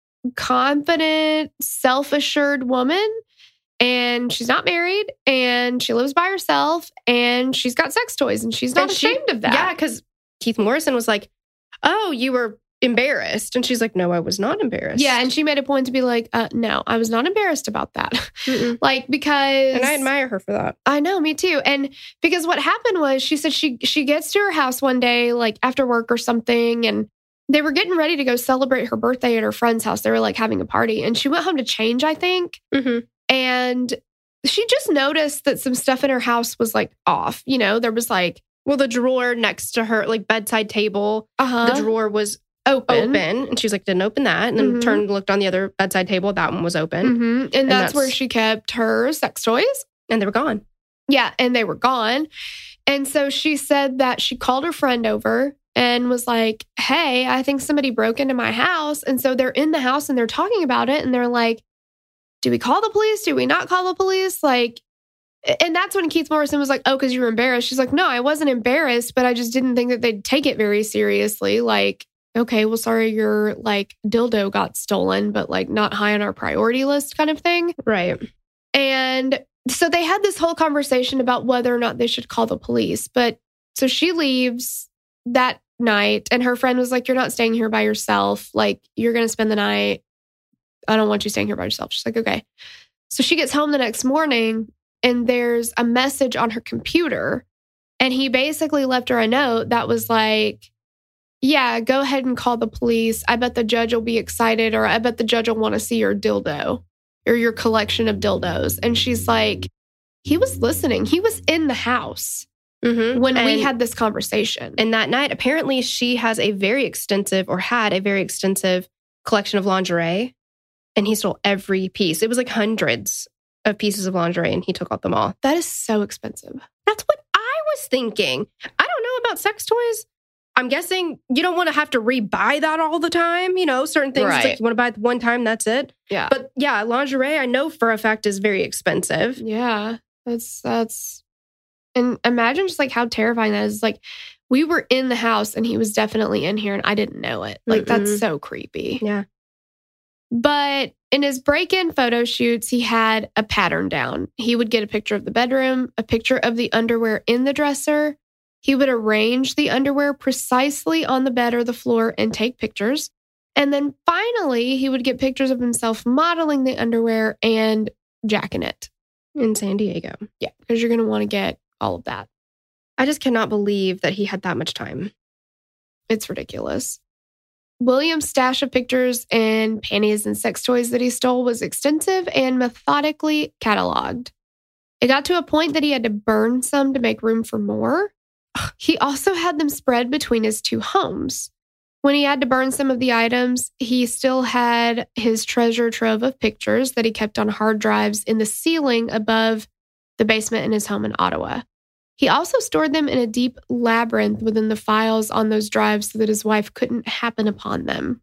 confident, self-assured woman. And she's not married and she lives by herself and she's got sex toys and she's not ashamed of that. Yeah, because Keith Morrison was like, oh, you were embarrassed. And she's like, no, I was not embarrassed. Yeah. And she made a point to be like, no, I was not embarrassed about that. Like, because. And I admire her for that. I know, me too. And because what happened was she said she gets to her house one day, like after work or something. And they were getting ready to go celebrate her birthday at her friend's house. They were like having a party and she went home to change, I think. Mm-hmm. And she just noticed that some stuff in her house was like off. You know, there was like. Well, the drawer next to her, like bedside table, the drawer was open. And she's like, didn't open that. And then turned and looked on the other bedside table. That one was open. And that's where she kept her sex toys. And they were gone. Yeah, and they were gone. And so she said that she called her friend over and was like, hey, I think somebody broke into my house. And so they're in the house and they're talking about it. And they're like, do we call the police? Do we not call the police? Like, and that's when Keith Morrison was like, oh, because you were embarrassed. She's like, no, I wasn't embarrassed, but I just didn't think that they'd take it very seriously. Like, okay, well, sorry, your like dildo got stolen, but like not high on our priority list kind of thing. Right. And so they had this whole conversation about whether or not they should call the police. But so she leaves that night and her friend was like, you're not staying here by yourself. Like, you're going to spend the night. I don't want you staying here by yourself. She's like, okay. So she gets home the next morning and there's a message on her computer. And he basically left her a note that was like, yeah, go ahead and call the police. I bet the judge will be excited, or I bet the judge will want to see your dildo or your collection of dildos. And she's like, he was listening. He was in the house. Mm-hmm. when we had this conversation. And that night, apparently she has a very extensive or had a very extensive collection of lingerie. And he stole every piece. It was like hundreds of pieces of lingerie and he took out them all. That is so expensive. That's what I was thinking. I don't know about sex toys. I'm guessing you don't want to have to rebuy that all the time. You know, certain things, it's like you want to buy it one time, that's it. Yeah. But yeah, lingerie, I know for a fact is very expensive. Yeah. That's, and imagine just like how terrifying that is. Like, we were in the house and he was definitely in here and I didn't know it. Like, that's so creepy. Yeah. But in his break-in photo shoots, he had a pattern down. He would get a picture of the bedroom, a picture of the underwear in the dresser. He would arrange the underwear precisely on the bed or the floor and take pictures. And then finally, he would get pictures of himself modeling the underwear and jacking it. In San Diego. Yeah, because you're going to want to get all of that. I just cannot believe that he had that much time. It's ridiculous. William's stash of pictures and panties and sex toys that he stole was extensive and methodically cataloged. It got to a point that he had to burn some to make room for more. He also had them spread between his two homes. When he had to burn some of the items, he still had his treasure trove of pictures that he kept on hard drives in the ceiling above the basement in his home in Ottawa. He also stored them in a deep labyrinth within the files on those drives so that his wife couldn't happen upon them.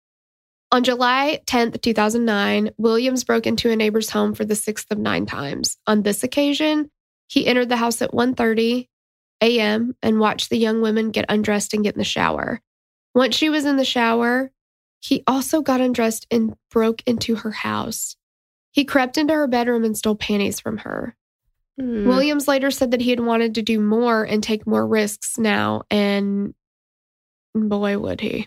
On July 10th, 2009, Williams broke into a neighbor's home for the 6th of 9 times. On this occasion, he entered the house at 1:30 a.m. and watched the young women get undressed and get in the shower. Once she was in the shower, he also got undressed and broke into her house. He crept into her bedroom and stole panties from her. Williams later said that he had wanted to do more and take more risks now, and boy, would he.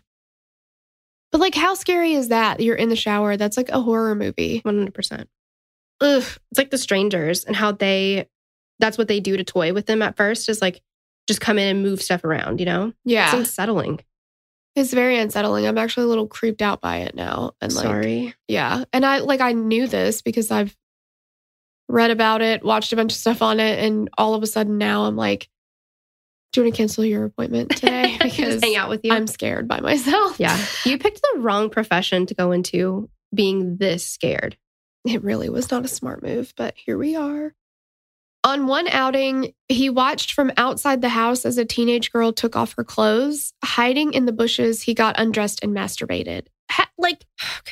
But like, how scary is that? You're in the shower. That's like a horror movie. 100%. Ugh. It's like The Strangers and how that's what they do to toy with them at first is like, just come in and move stuff around, you know? Yeah. It's unsettling. It's very unsettling. I'm actually a little creeped out by it now. And like, sorry. Yeah. And I knew this because I've read about it, watched a bunch of stuff on it, and all of a sudden now I'm like, do you want to cancel your appointment today? Because just hang out with you. I'm scared by myself. Yeah. You picked the wrong profession to go into being this scared. It really was not a smart move, but here we are. On one outing, he watched from outside the house as a teenage girl took off her clothes. Hiding in the bushes, he got undressed and masturbated. Okay.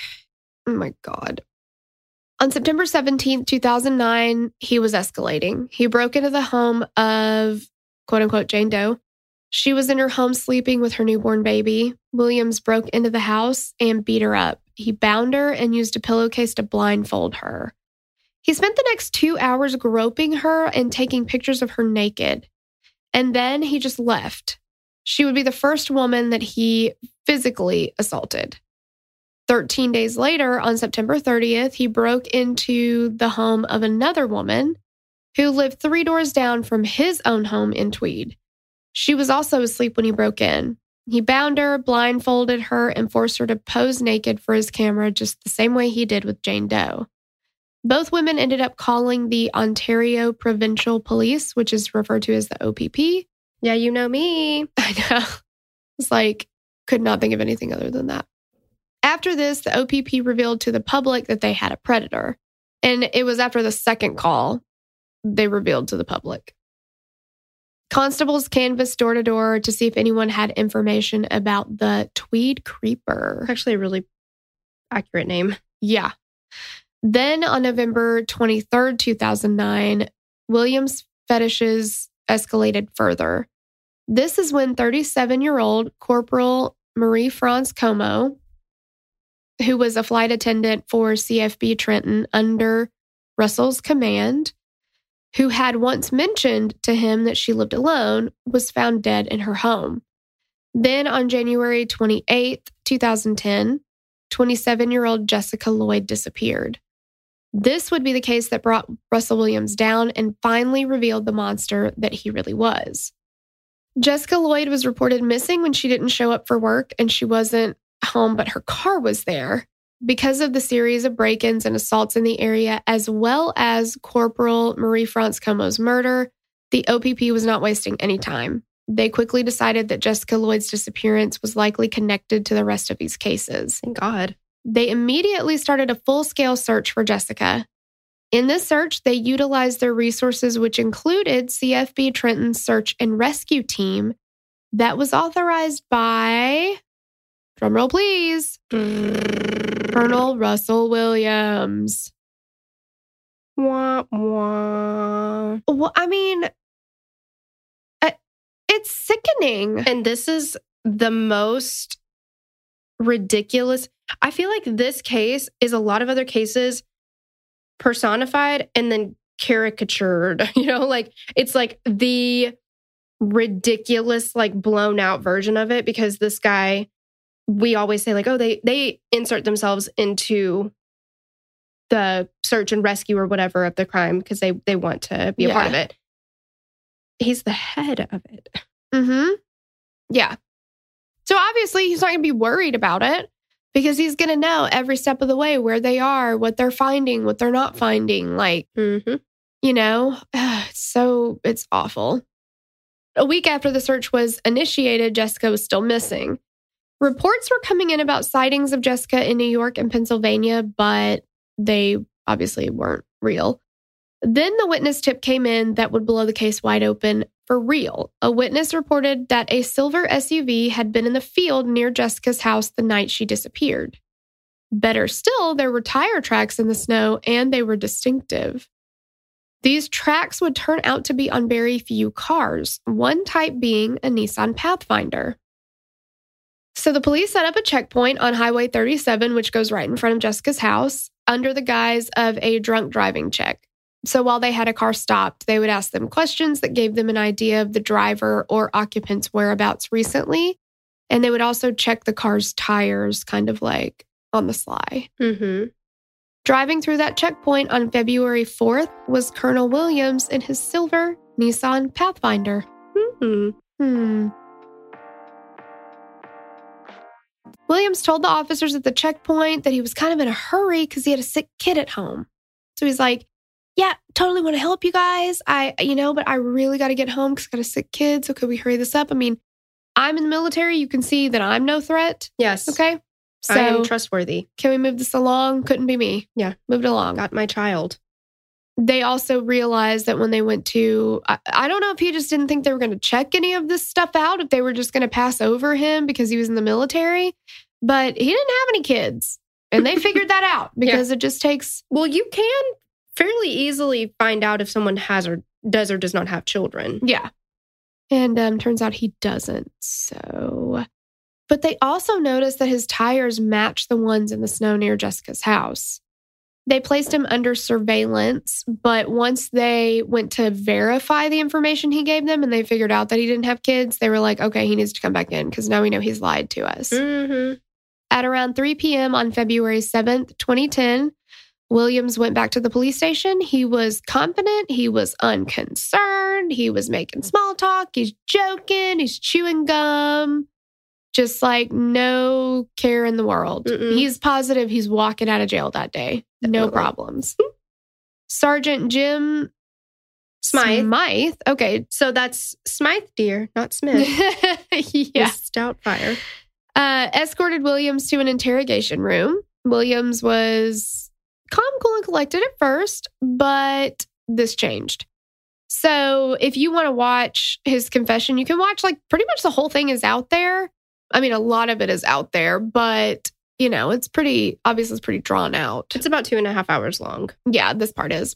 Oh my God. On September 17th, 2009, he was escalating. He broke into the home of, quote unquote, Jane Doe. She was in her home sleeping with her newborn baby. Williams broke into the house and beat her up. He bound her and used a pillowcase to blindfold her. He spent the next 2 hours groping her and taking pictures of her naked. And then he just left. She would be the first woman that he physically assaulted. 13 days later, on September 30th, he broke into the home of another woman who lived 3 doors down from his own home in Tweed. She was also asleep when he broke in. He bound her, blindfolded her, and forced her to pose naked for his camera just the same way he did with Jane Doe. Both women ended up calling the Ontario Provincial Police, which is referred to as the OPP. Yeah, you know me. I know. It's like, could not think of anything other than that. After this, the OPP revealed to the public that they had a predator. And it was after the second call they revealed to the public. Constables canvassed door to door to see if anyone had information about the Tweed Creeper. Actually, a really accurate name. Yeah. Then on November 23rd, 2009, Williams' fetishes escalated further. This is when 37-year-old Corporal Marie-France Como, who was a flight attendant for CFB Trenton under Russell's command, who had once mentioned to him that she lived alone, was found dead in her home. Then on January 28th, 2010, 27-year-old Jessica Lloyd disappeared. This would be the case that brought Russell Williams down and finally revealed the monster that he really was. Jessica Lloyd was reported missing when she didn't show up for work, and she wasn't home, but her car was there. Because of the series of break-ins and assaults in the area, as well as Corporal Marie-France Como's murder, The OPP was not wasting any time. They quickly decided that Jessica Lloyd's disappearance was likely connected to the rest of these cases. Thank God. They immediately started a full-scale search for Jessica. In this search, they utilized their resources, which included CFB Trenton's search and rescue team that was authorized by, drumroll please, Colonel Russell Williams. Wah, wah. Well, I mean, it's sickening. And this is the most ridiculous. I feel like this case is a lot of other cases personified and then caricatured. Like it's like the ridiculous, like blown out version of it, because this guy, we always say like, oh, they insert themselves into the search and rescue or whatever of the crime because they want to be a part of it. He's the head of it. Mm-hmm. Yeah. So obviously he's not going to be worried about it because he's going to know every step of the way where they are, what they're finding, what they're not finding. Like, so it's awful. A week after the search was initiated, Jessica was still missing. Reports were coming in about sightings of Jessica in New York and Pennsylvania, but they obviously weren't real. Then the witness tip came in that would blow the case wide open for real. A witness reported that a silver SUV had been in the field near Jessica's house the night she disappeared. Better still, there were tire tracks in the snow, and they were distinctive. These tracks would turn out to be on very few cars, one type being a Nissan Pathfinder. So the police set up a checkpoint on Highway 37, which goes right in front of Jessica's house, under the guise of a drunk driving check. So while they had a car stopped, they would ask them questions that gave them an idea of the driver or occupant's whereabouts recently. And they would also check the car's tires kind of like on the sly. Mm-hmm. Driving through that checkpoint on February 4th was Colonel Williams in his silver Nissan Pathfinder. Williams told the officers at the checkpoint that he was kind of in a hurry because he had a sick kid at home. So he's like, yeah, totally want to help you guys. But I really got to get home because I got a sick kid. So could we hurry this up? I mean, I'm in the military. You can see that I'm no threat. Yes. Okay. So I am trustworthy. Can we move this along? Couldn't be me. Yeah. Moved along. Got my child. They also realized that when they went to, I don't know if he just didn't think they were going to check any of this stuff out, if they were just going to pass over him because he was in the military, but he didn't have any kids. And they figured that out because it just takes... Well, you can fairly easily find out if someone has or does not have children. Yeah. And turns out he doesn't. So, but they also noticed that his tires matched the ones in the snow near Jessica's house. They placed him under surveillance, but once they went to verify the information he gave them and they figured out that he didn't have kids, they were like, okay, he needs to come back in because now we know he's lied to us. Mm-hmm. At around 3 p.m. on February 7th, 2010, Williams went back to the police station. He was confident. He was unconcerned. He was making small talk. He's joking. He's chewing gum. Just like no care in the world. Mm-mm. He's positive he's walking out of jail that day. Definitely. No problems. Sergeant Jim Smythe. Okay. So that's Smythe, dear, not Smith. Yeah. Stoutfire. Escorted Williams to an interrogation room. Williams was calm, cool, and collected at first, but this changed. So if you want to watch his confession, you can watch like pretty much the whole thing is out there. I mean, a lot of it is out there, but it's pretty drawn out. It's about 2.5 hours long. Yeah, this part is.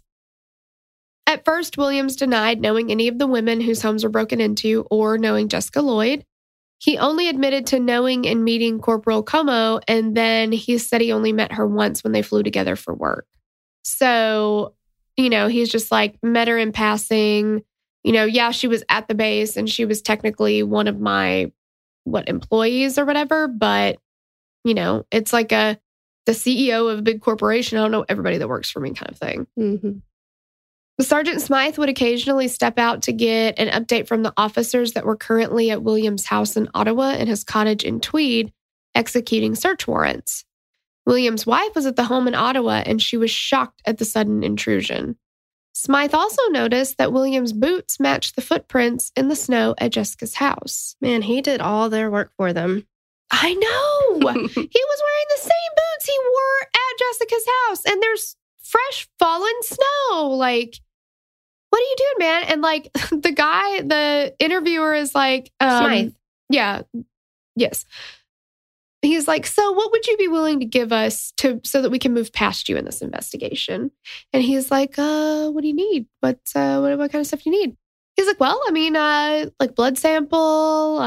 At first, Williams denied knowing any of the women whose homes were broken into or knowing Jessica Lloyd. He only admitted to knowing and meeting Corporal Como, and then he said he only met her once when they flew together for work. So, he's just like met her in passing. She was at the base and she was technically one of my, employees or whatever. But, it's like the CEO of a big corporation. I don't know everybody that works for me kind of thing. Mm-hmm. Sergeant Smythe would occasionally step out to get an update from the officers that were currently at Williams' house in Ottawa and his cottage in Tweed, executing search warrants. Williams' wife was at the home in Ottawa, and she was shocked at the sudden intrusion. Smythe also noticed that Williams' boots matched the footprints in the snow at Jessica's house. Man, he did all their work for them. I know. He was wearing the same boots he wore at Jessica's house, and there's fresh fallen snow. Like, what are you doing, man? And like the interviewer is like, Smythe. Yeah. Yes. He's like, so what would you be willing to give us so that we can move past you in this investigation? And he's like, what do you need? What kind of stuff do you need? He's like, well, I mean, like blood sample,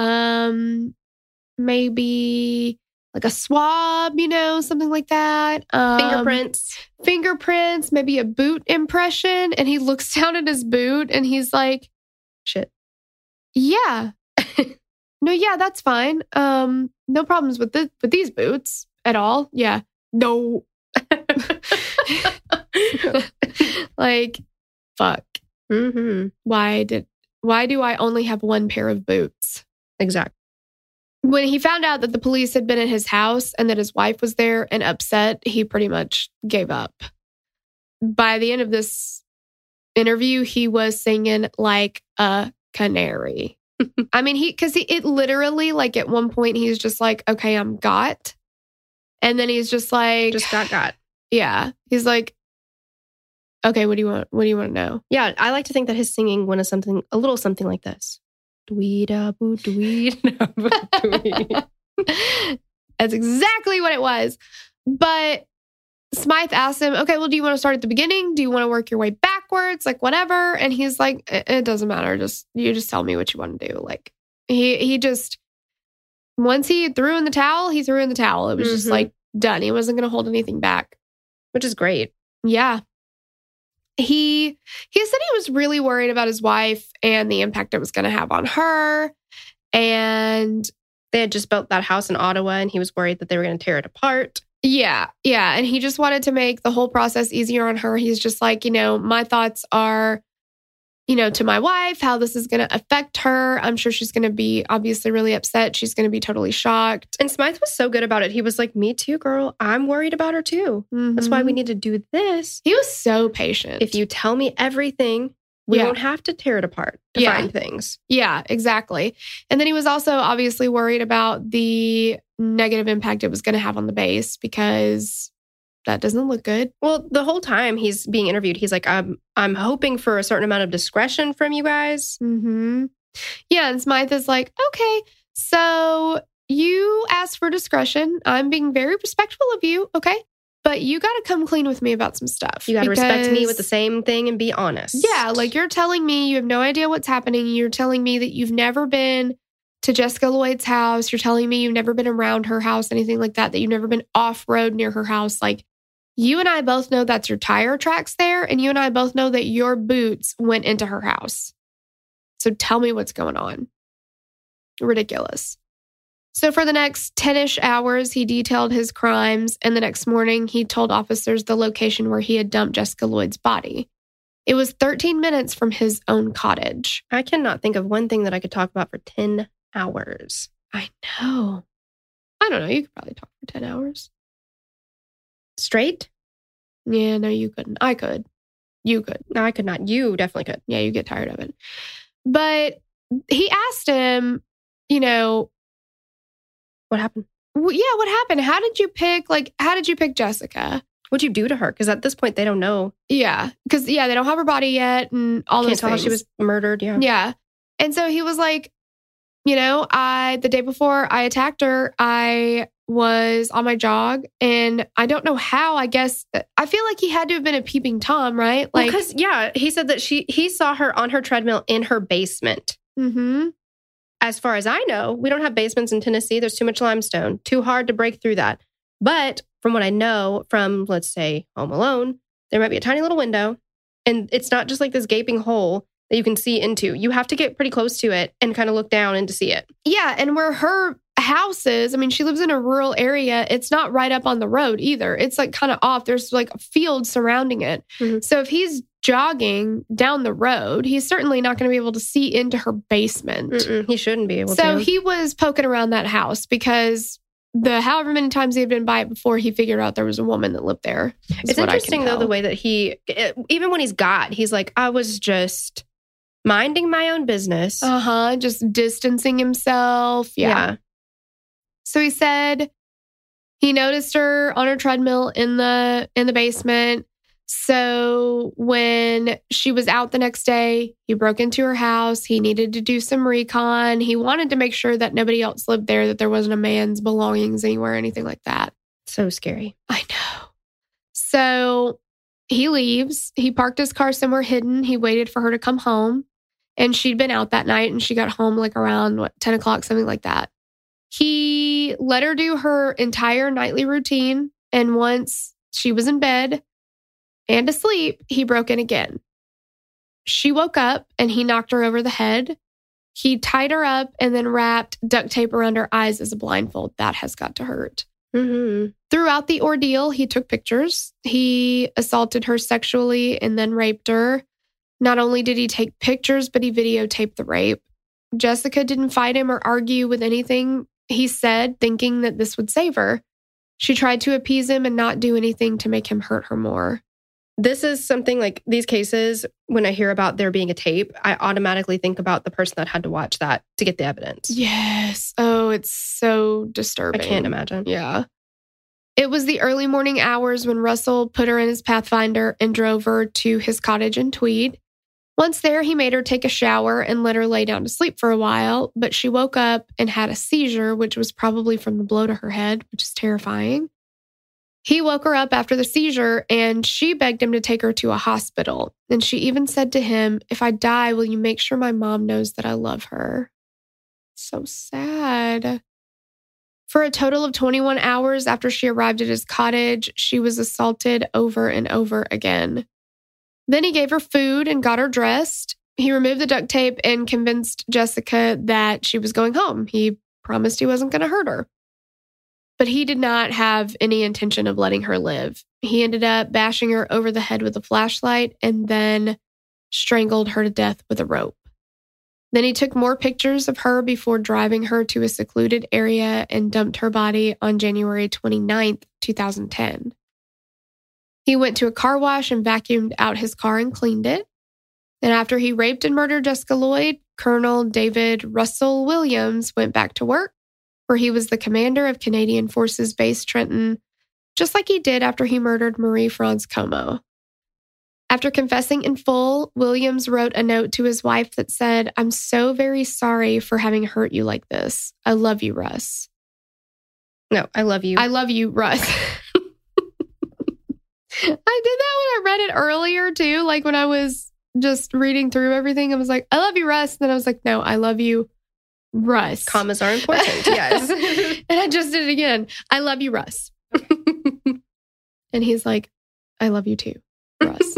maybe like a swab, something like that. Fingerprints, maybe a boot impression. And he looks down at his boot and he's like, shit. Yeah. No, yeah, that's fine. No problems with these boots at all. Yeah. No. Like, fuck. Mm-hmm. Why do I only have one pair of boots? Exactly. When he found out that the police had been at his house and that his wife was there and upset, he pretty much gave up. By the end of this interview, he was singing like a canary. I mean, it literally, like at one point, he's just like, okay, I'm got. And then he's just like, just got. Yeah. He's like, okay, what do you want? What do you want to know? Yeah. I like to think that his singing went a little something like this. Dwee-da-boo, dwee-da-boo, dwee. That's exactly what it was. But Smythe asked him, okay, well, do you want to start at the beginning? Do you want to work your way backwards? Like, whatever. And he's like, it doesn't matter. You just tell me what you want to do. Like, he just, once he threw in the towel, he threw in the towel. It was just like done. He wasn't going to hold anything back. Which is great. Yeah. He said he was really worried about his wife and the impact it was going to have on her. And they had just built that house in Ottawa and he was worried that they were going to tear it apart. Yeah. And he just wanted to make the whole process easier on her. He's just like, my thoughts are, to my wife, how this is going to affect her. I'm sure she's going to be obviously really upset. She's going to be totally shocked. And Smythe was so good about it. He was like, me too, girl. I'm worried about her too. Mm-hmm. That's why we need to do this. He was so patient. If you tell me everything, we won't have to tear it apart to find things. Yeah, exactly. And then he was also obviously worried about the negative impact it was going to have on the base because that doesn't look good. Well, the whole time he's being interviewed, he's like, I'm hoping for a certain amount of discretion from you guys. Mm-hmm. Yeah, and Smythe is like, okay, so you asked for discretion. I'm being very respectful of you, okay? But you got to come clean with me about some stuff. You got to respect me with the same thing and be honest. Yeah, like you're telling me you have no idea what's happening. You're telling me that you've never been to Jessica Lloyd's house. You're telling me you've never been around her house, anything like that you've never been off-road near her house. Like, you and I both know that's your tire tracks there, and you and I both know that your boots went into her house. So tell me what's going on. Ridiculous. So for the next 10-ish hours, he detailed his crimes, and the next morning, he told officers the location where he had dumped Jessica Lloyd's body. It was 13 minutes from his own cottage. I cannot think of one thing that I could talk about for 10 hours. I know. I don't know. You could probably talk for 10 hours. Straight? Yeah, no, you couldn't. I could. You could. No, I could not. You definitely could. Yeah, you get tired of it. But he asked him, what happened? Yeah, what happened? How did you pick Jessica? What'd you do to her? Because at this point, they don't know. Yeah, because, they don't have her body yet and all those things. Can't tell how she was murdered, yeah. Yeah. And so he was like, the day before I attacked her, I was on my jog and I don't know how, I guess, I feel like he had to have been a peeping Tom, right? Like, because, he said that he saw her on her treadmill in her basement. Mm-hmm. As far as I know, we don't have basements in Tennessee. There's too much limestone, too hard to break through that. But from what I know from, let's say, Home Alone, there might be a tiny little window and it's not just like this gaping hole that you can see into. You have to get pretty close to it and kind of look down in to see it. Yeah, and where her house is, I mean, she lives in a rural area. It's not right up on the road either. It's like kind of off. There's like a field surrounding it. Mm-hmm. So if he's jogging down the road, he's certainly not going to be able to see into her basement. He shouldn't be able to. So he was poking around that house because however many times he had been by it before, he figured out there was a woman that lived there. It's interesting, though, the way that even when he's like, I was just minding my own business. Just distancing himself. Yeah. So he said he noticed her on her treadmill in the basement. So when she was out the next day, he broke into her house. He needed to do some recon. He wanted to make sure that nobody else lived there, that there wasn't a man's belongings anywhere, anything like that. So scary. I know. So he leaves. He parked his car somewhere hidden. He waited for her to come home. And she'd been out that night, and she got home like around 10 o'clock, something like that. He let her do her entire nightly routine. And once she was in bed and asleep, he broke in again. She woke up and he knocked her over the head. He tied her up and then wrapped duct tape around her eyes as a blindfold. That has got to hurt. Mm-hmm. Throughout the ordeal, he took pictures. He assaulted her sexually and then raped her. Not only did he take pictures, but he videotaped the rape. Jessica didn't fight him or argue with anything he said, thinking that this would save her. She tried to appease him and not do anything to make him hurt her more. This is something like these cases, when I hear about there being a tape, I automatically think about the person that had to watch that to get the evidence. Yes. Oh, it's so disturbing. I can't imagine. Yeah. It was the early morning hours when Russell put her in his Pathfinder and drove her to his cottage in Tweed. Once there, he made her take a shower and let her lay down to sleep for a while, but she woke up and had a seizure, which was probably from the blow to her head, which is terrifying. He woke her up after the seizure, and she begged him to take her to a hospital. And she even said to him, "If I die, will you make sure my mom knows that I love her?" So sad. For a total of 21 hours after she arrived at his cottage, she was assaulted over and over again. Then he gave her food and got her dressed. He removed the duct tape and convinced Jessica that she was going home. He promised he wasn't going to hurt her. But he did not have any intention of letting her live. He ended up bashing her over the head with a flashlight and then strangled her to death with a rope. Then he took more pictures of her before driving her to a secluded area and dumped her body on January 29th, 2010. He went to a car wash and vacuumed out his car and cleaned it. And after he raped and murdered Jessica Lloyd, Colonel David Russell Williams went back to work, where he was the commander of Canadian Forces Base Trenton, just like he did after he murdered Marie-France Como. After confessing in full, Williams wrote a note to his wife that said, "I'm so very sorry for having hurt you like this. I love you, Russ." No, I love you. I love you, Russ. I did that when I read it earlier, too. Like when I was just reading through everything, I was like, "I love you, Russ." And then I was like, "No, I love you, Russ." Commas are important, yes. And I just did it again. "I love you, Russ." And he's like, "I love you too, Russ."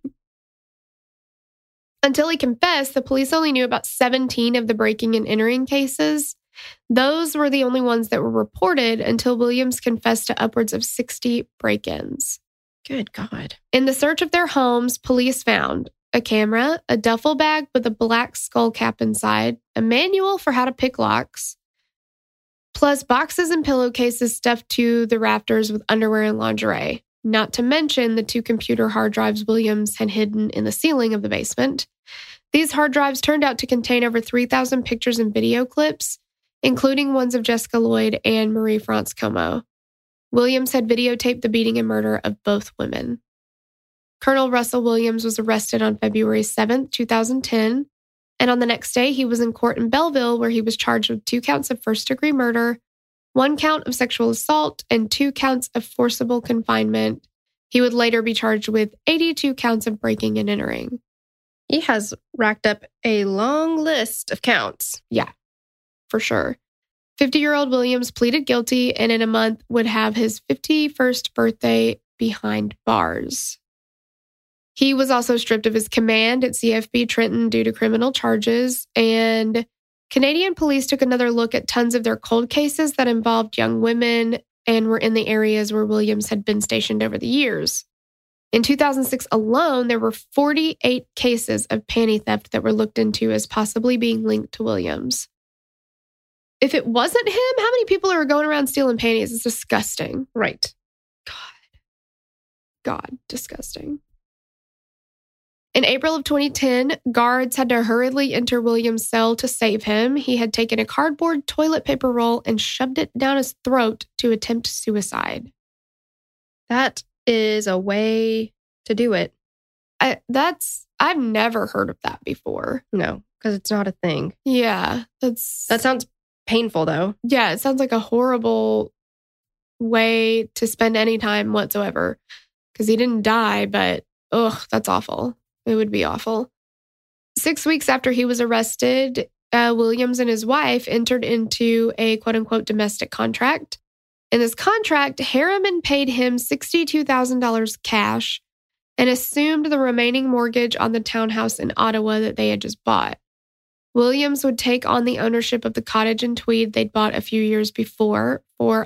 Until he confessed, the police only knew about 17 of the breaking and entering cases. Those were the only ones that were reported until Williams confessed to upwards of 60 break-ins. Good God. In the search of their homes, police found a camera, a duffel bag with a black skull cap inside, a manual for how to pick locks, plus boxes and pillowcases stuffed to the rafters with underwear and lingerie. Not to mention the 2 computer hard drives Williams had hidden in the ceiling of the basement. These hard drives turned out to contain over 3,000 pictures and video clips, including ones of Jessica Lloyd and Marie-France Como. Williams had videotaped the beating and murder of both women. Colonel Russell Williams was arrested on February 7th, 2010, and on the next day he was in court in Belleville where he was charged with 2 counts of first-degree murder, 1 count of sexual assault, and 2 counts of forcible confinement. He would later be charged with 82 counts of breaking and entering. He has racked up a long list of counts. Yeah, for sure. 50-year-old Williams pleaded guilty and in a month would have his 51st birthday behind bars. He was also stripped of his command at CFB Trenton due to criminal charges, and Canadian police took another look at tons of their cold cases that involved young women and were in the areas where Williams had been stationed over the years. In 2006 alone, there were 48 cases of panty theft that were looked into as possibly being linked to Williams. if it wasn't him, how many people are going around stealing panties? It's disgusting. Right. God, disgusting. In April of 2010, guards had to hurriedly enter Williams' cell to save him. He had taken a cardboard toilet paper roll and shoved it down his throat to attempt suicide. That is a way to do it. I've never heard of that before. No, because it's not a thing. Yeah, that sounds painful, though. Yeah, it sounds like a horrible way to spend any time whatsoever. Because he didn't die, but that's awful. It would be awful. 6 weeks after he was arrested, Williams and his wife entered into a quote-unquote domestic contract. In this contract, Harriman paid him $62,000 cash and assumed the remaining mortgage on the townhouse in Ottawa that they had just bought. Williams would take on the ownership of the cottage in Tweed they'd bought a few years before for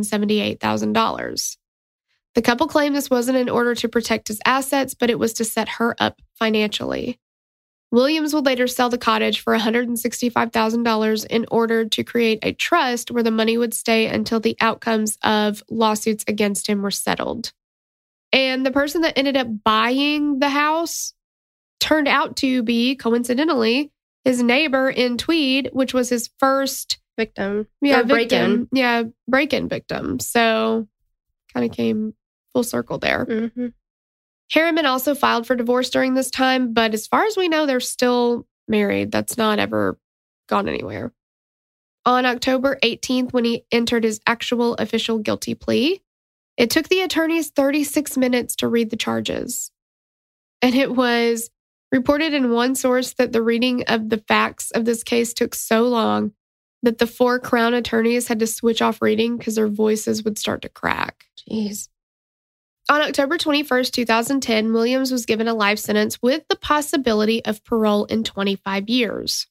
$178,000. The couple claimed this wasn't in order to protect his assets, but it was to set her up financially. Williams would later sell the cottage for $165,000 in order to create a trust where the money would stay until the outcomes of lawsuits against him were settled. And the person that ended up buying the house turned out to be, coincidentally, his neighbor in Tweed, which was his first victim. Yeah, break-in. Yeah, break-in victim. So kind of came full circle there. Mm-hmm. Harriman also filed for divorce during this time, but as far as we know, they're still married. That's not ever gone anywhere. On October 18th, when he entered his actual official guilty plea, it took the attorneys 36 minutes to read the charges. And it was reported in one source that the reading of the facts of this case took so long that the 4 Crown attorneys had to switch off reading because their voices would start to crack. Jeez. On October 21st, 2010, Williams was given a life sentence with the possibility of parole in 25 years.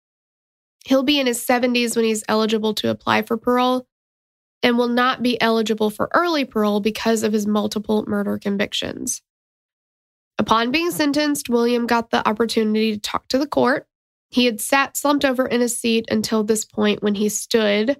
He'll be in his 70s when he's eligible to apply for parole and will not be eligible for early parole because of his multiple murder convictions. Upon being sentenced, William got the opportunity to talk to the court. He had sat slumped over in his seat until this point when he stood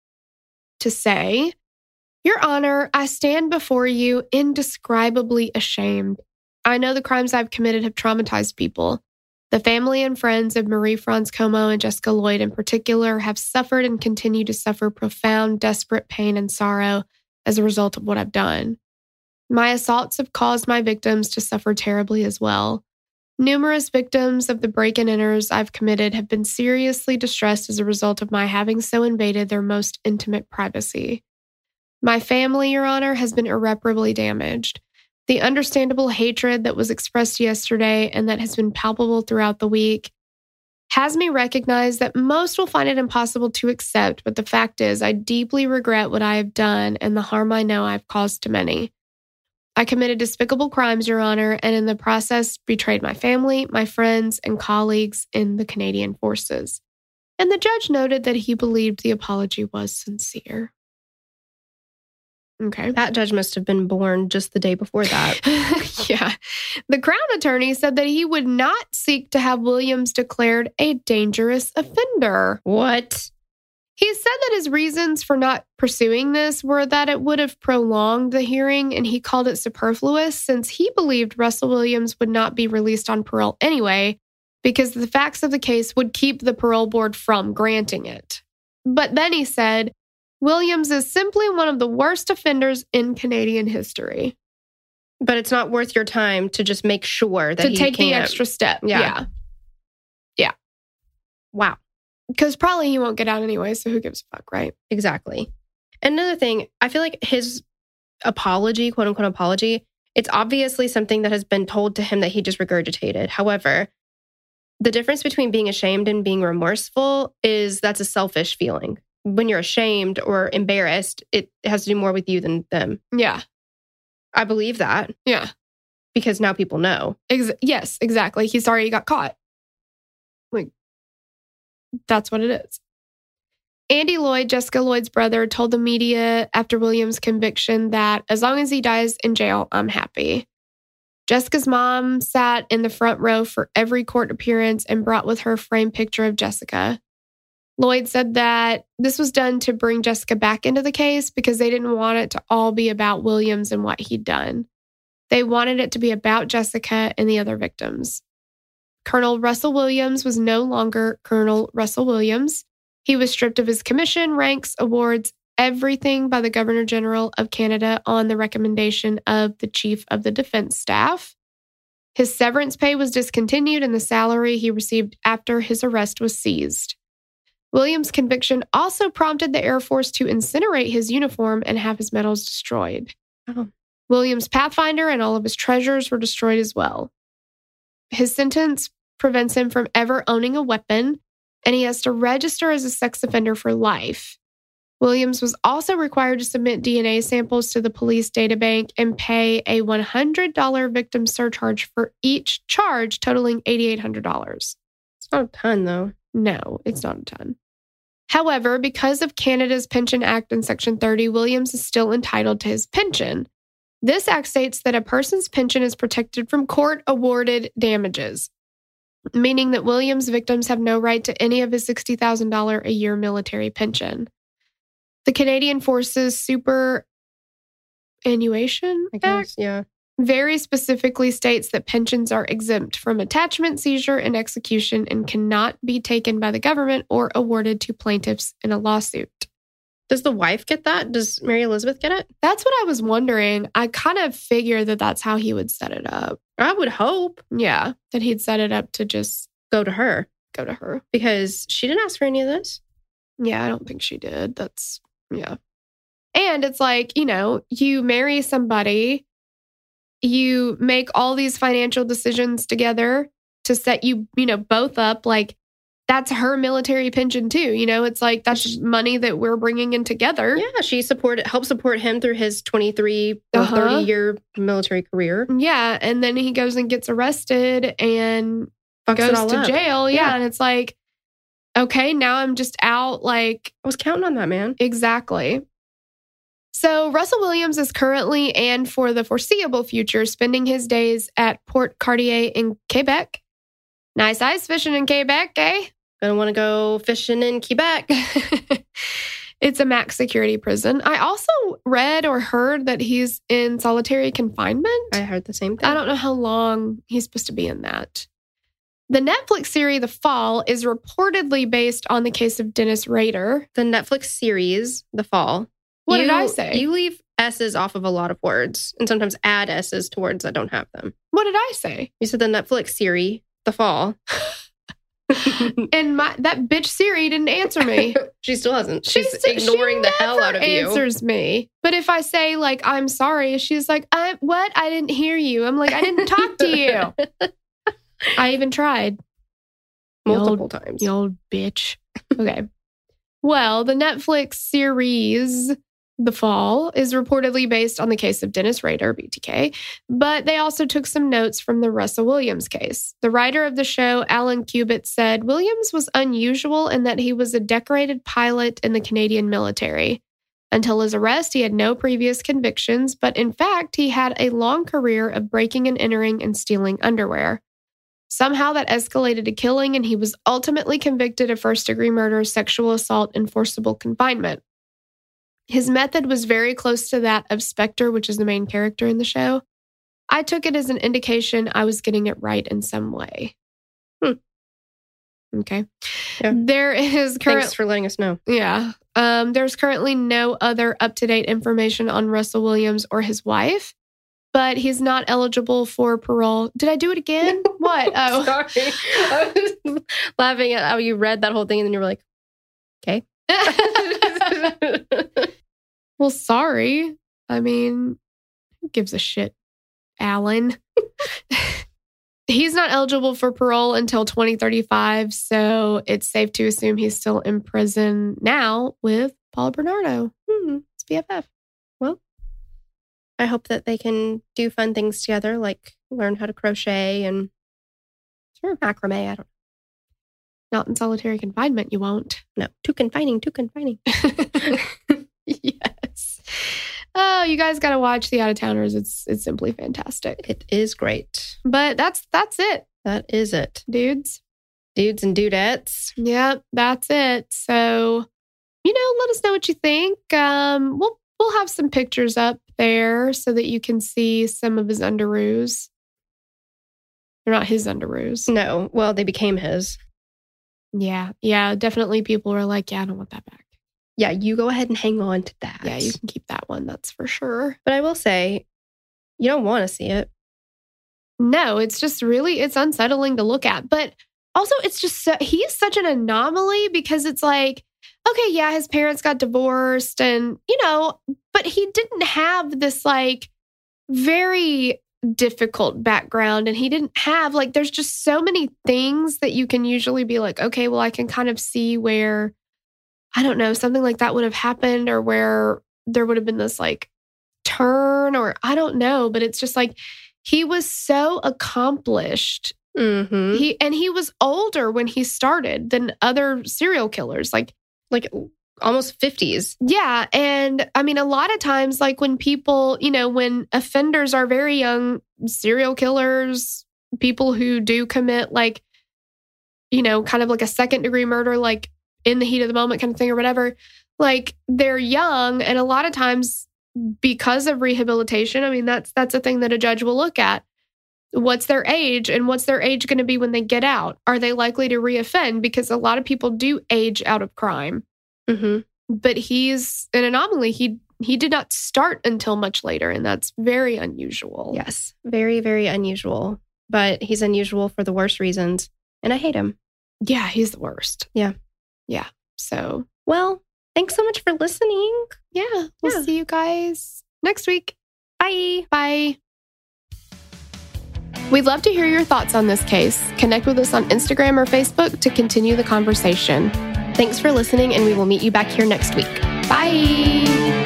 to say, "Your Honor, I stand before you indescribably ashamed. I know the crimes I've committed have traumatized people. The family and friends of Marie Franz Como and Jessica Lloyd in particular have suffered and continue to suffer profound, desperate pain and sorrow as a result of what I've done. My assaults have caused my victims to suffer terribly as well. Numerous victims of the break-and-enters I've committed have been seriously distressed as a result of my having so invaded their most intimate privacy. My family, Your Honor, has been irreparably damaged. The understandable hatred that was expressed yesterday and that has been palpable throughout the week has me recognize that most will find it impossible to accept, but the fact is I deeply regret what I have done and the harm I know I've caused to many. I committed despicable crimes, Your Honor, and in the process betrayed my family, my friends, and colleagues in the Canadian Forces." And the judge noted that he believed the apology was sincere. Okay. That judge must have been born just the day before that. Yeah. The Crown attorney said that he would not seek to have Williams declared a dangerous offender. What? He said that his reasons for not pursuing this were that it would have prolonged the hearing, and he called it superfluous since he believed Russell Williams would not be released on parole anyway, because the facts of the case would keep the parole board from granting it. But then he said, Williams is simply one of the worst offenders in Canadian history. But it's not worth your time to just make sure that he take the extra step. Yeah. Wow. Because probably he won't get out anyway, so who gives a fuck, right? Exactly. Another thing, I feel like his apology, quote unquote apology, it's obviously something that has been told to him that he just regurgitated. However, the difference between being ashamed and being remorseful is that's a selfish feeling. When you're ashamed or embarrassed, it has to do more with you than them. Yeah. I believe that. Yeah. Because now people know. Yes, exactly. He's sorry he got caught. Like, that's what it is. Andy Lloyd, Jessica Lloyd's brother, told the media after Williams' conviction that as long as he dies in jail, I'm happy. Jessica's mom sat in the front row for every court appearance and brought with her a framed picture of Jessica. Lloyd said that this was done to bring Jessica back into the case because they didn't want it to all be about Williams and what he'd done. They wanted it to be about Jessica and the other victims. Colonel Russell Williams was no longer Colonel Russell Williams. He was stripped of his commission, ranks, awards, everything by the Governor General of Canada on the recommendation of the Chief of the Defense Staff. His severance pay was discontinued and the salary he received after his arrest was seized. Williams' conviction also prompted the Air Force to incinerate his uniform and have his medals destroyed. Oh. Williams' Pathfinder and all of his treasures were destroyed as well. His sentence prevents him from ever owning a weapon, and he has to register as a sex offender for life. Williams was also required to submit DNA samples to the police databank and pay a $100 victim surcharge for each charge, totaling $8,800. It's not a ton, though. No, it's not a ton. However, because of Canada's Pension Act in Section 30, Williams is still entitled to his pension. This act states that a person's pension is protected from court-awarded damages, meaning that Williams' victims have no right to any of his $60,000 a year military pension. The Canadian Forces Superannuation Act very specifically states that pensions are exempt from attachment, seizure, and execution and cannot be taken by the government or awarded to plaintiffs in a lawsuit. Does the wife get that? Does Mary Elizabeth get it? That's what I was wondering. I kind of figured that that's how he would set it up. I would hope. Yeah, that he'd set it up to just go to her. Because she didn't ask for any of this. Yeah, I don't think she did. Yeah. And it's like, you marry somebody, you make all these financial decisions together to set you, both up. Like, that's her military pension too. It's like, that's money that we're bringing in together. Yeah, she helped support him through his 23 or 30-year military career. Yeah, and then he goes and gets arrested and goes to jail. Yeah, and it's like, okay, now I'm just out. Like, I was counting on that, man. Exactly. So Russell Williams is currently and for the foreseeable future spending his days at Port Cartier in Quebec. Nice ice fishing in Quebec, eh? Gonna want to go fishing in Quebec. It's a max security prison. I also read or heard that he's in solitary confinement. I heard the same thing. I don't know how long he's supposed to be in that. The Netflix series The Fall is reportedly based on the case of Dennis Rader. The Netflix series The Fall. What did I say? You leave S's off of a lot of words and sometimes add S's to words that don't have them. What did I say? You said the Netflix series The Fall. And that bitch Siri didn't answer me. She still hasn't. She's ignoring the hell out of you. Answers me. But if I say, like, I'm sorry, she's like, what? I didn't hear you. I'm like, I didn't talk to you. I even tried. Multiple times. You old bitch. Okay. Well, the Netflix series The Fall is reportedly based on the case of Dennis Rader, BTK, but they also took some notes from the Russell Williams case. The writer of the show, Alan Cubitt, said Williams was unusual in that he was a decorated pilot in the Canadian military. Until his arrest, he had no previous convictions, but in fact, he had a long career of breaking and entering and stealing underwear. Somehow that escalated to killing, and he was ultimately convicted of first-degree murder, sexual assault, and forcible confinement. His method was very close to that of Spectre, which is the main character in the show. I took it as an indication I was getting it right in some way. Okay. Yeah. There is Thanks for letting us know. Yeah. There's currently no other up-to-date information on Russell Williams or his wife, but he's not eligible for parole. Did I do it again? What? Oh, sorry. I was laughing at how you read that whole thing and then you were like, okay. Well, sorry. I mean, who gives a shit, Alan? He's not eligible for parole until 2035, so it's safe to assume he's still in prison now with Paul Bernardo. It's BFF. Well, I hope that they can do fun things together, like learn how to crochet and macrame. I don't know. Not in solitary confinement, you won't. No, too confining. Yes. Oh, you guys got to watch The Out-of-Towners. It's simply fantastic. It is great. But that's it. That is it. Dudes. dudes and dudettes. Yep, that's it. So, let us know what you think. We'll have some pictures up there so that you can see some of his underoos. They're not his underoos. No, well, they became his. Yeah, definitely people were like, yeah, I don't want that back. Yeah, you go ahead and hang on to that. Yeah, you can keep that one, that's for sure. But I will say, you don't want to see it. No, it's just really, it's unsettling to look at. But also, it's just, he is such an anomaly because it's like, okay, yeah, his parents got divorced and, but he didn't have this like very difficult background. And he didn't have like, there's just so many things that you can usually be like, okay, well, I can kind of see where, I don't know, something like that would have happened or where there would have been this like turn or I don't know. But it's just like, he was so accomplished. Mm-hmm. He was older when he started than other serial killers. Like almost 50s. Yeah. And I mean, a lot of times, like when people, when offenders are very young, serial killers, people who do commit like, kind of like a second degree murder, like in the heat of the moment kind of thing or whatever, like they're young. And a lot of times because of rehabilitation, I mean, that's a thing that a judge will look at. What's their age and what's their age going to be when they get out? Are they likely to reoffend? Because a lot of people do age out of crime. Mm-hmm. But he's an anomaly. He did not start until much later, and that's very unusual. Yes, very, very unusual. But he's unusual for the worst reasons, and I hate him. Yeah, he's the worst. Yeah. So, well, thanks so much for listening. Yeah, we'll see you guys next week. Bye. Bye. We'd love to hear your thoughts on this case. Connect with us on Instagram or Facebook to continue the conversation. Thanks for listening, and we will meet you back here next week. Bye!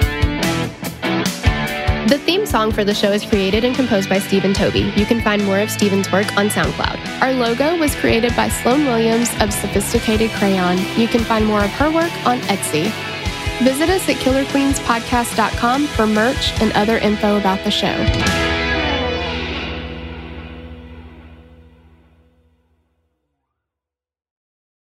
The theme song for the show is created and composed by Stephen Toby. You can find more of Stephen's work on SoundCloud. Our logo was created by Sloan Williams of Sophisticated Crayon. You can find more of her work on Etsy. Visit us at KillerQueensPodcast.com for merch and other info about the show.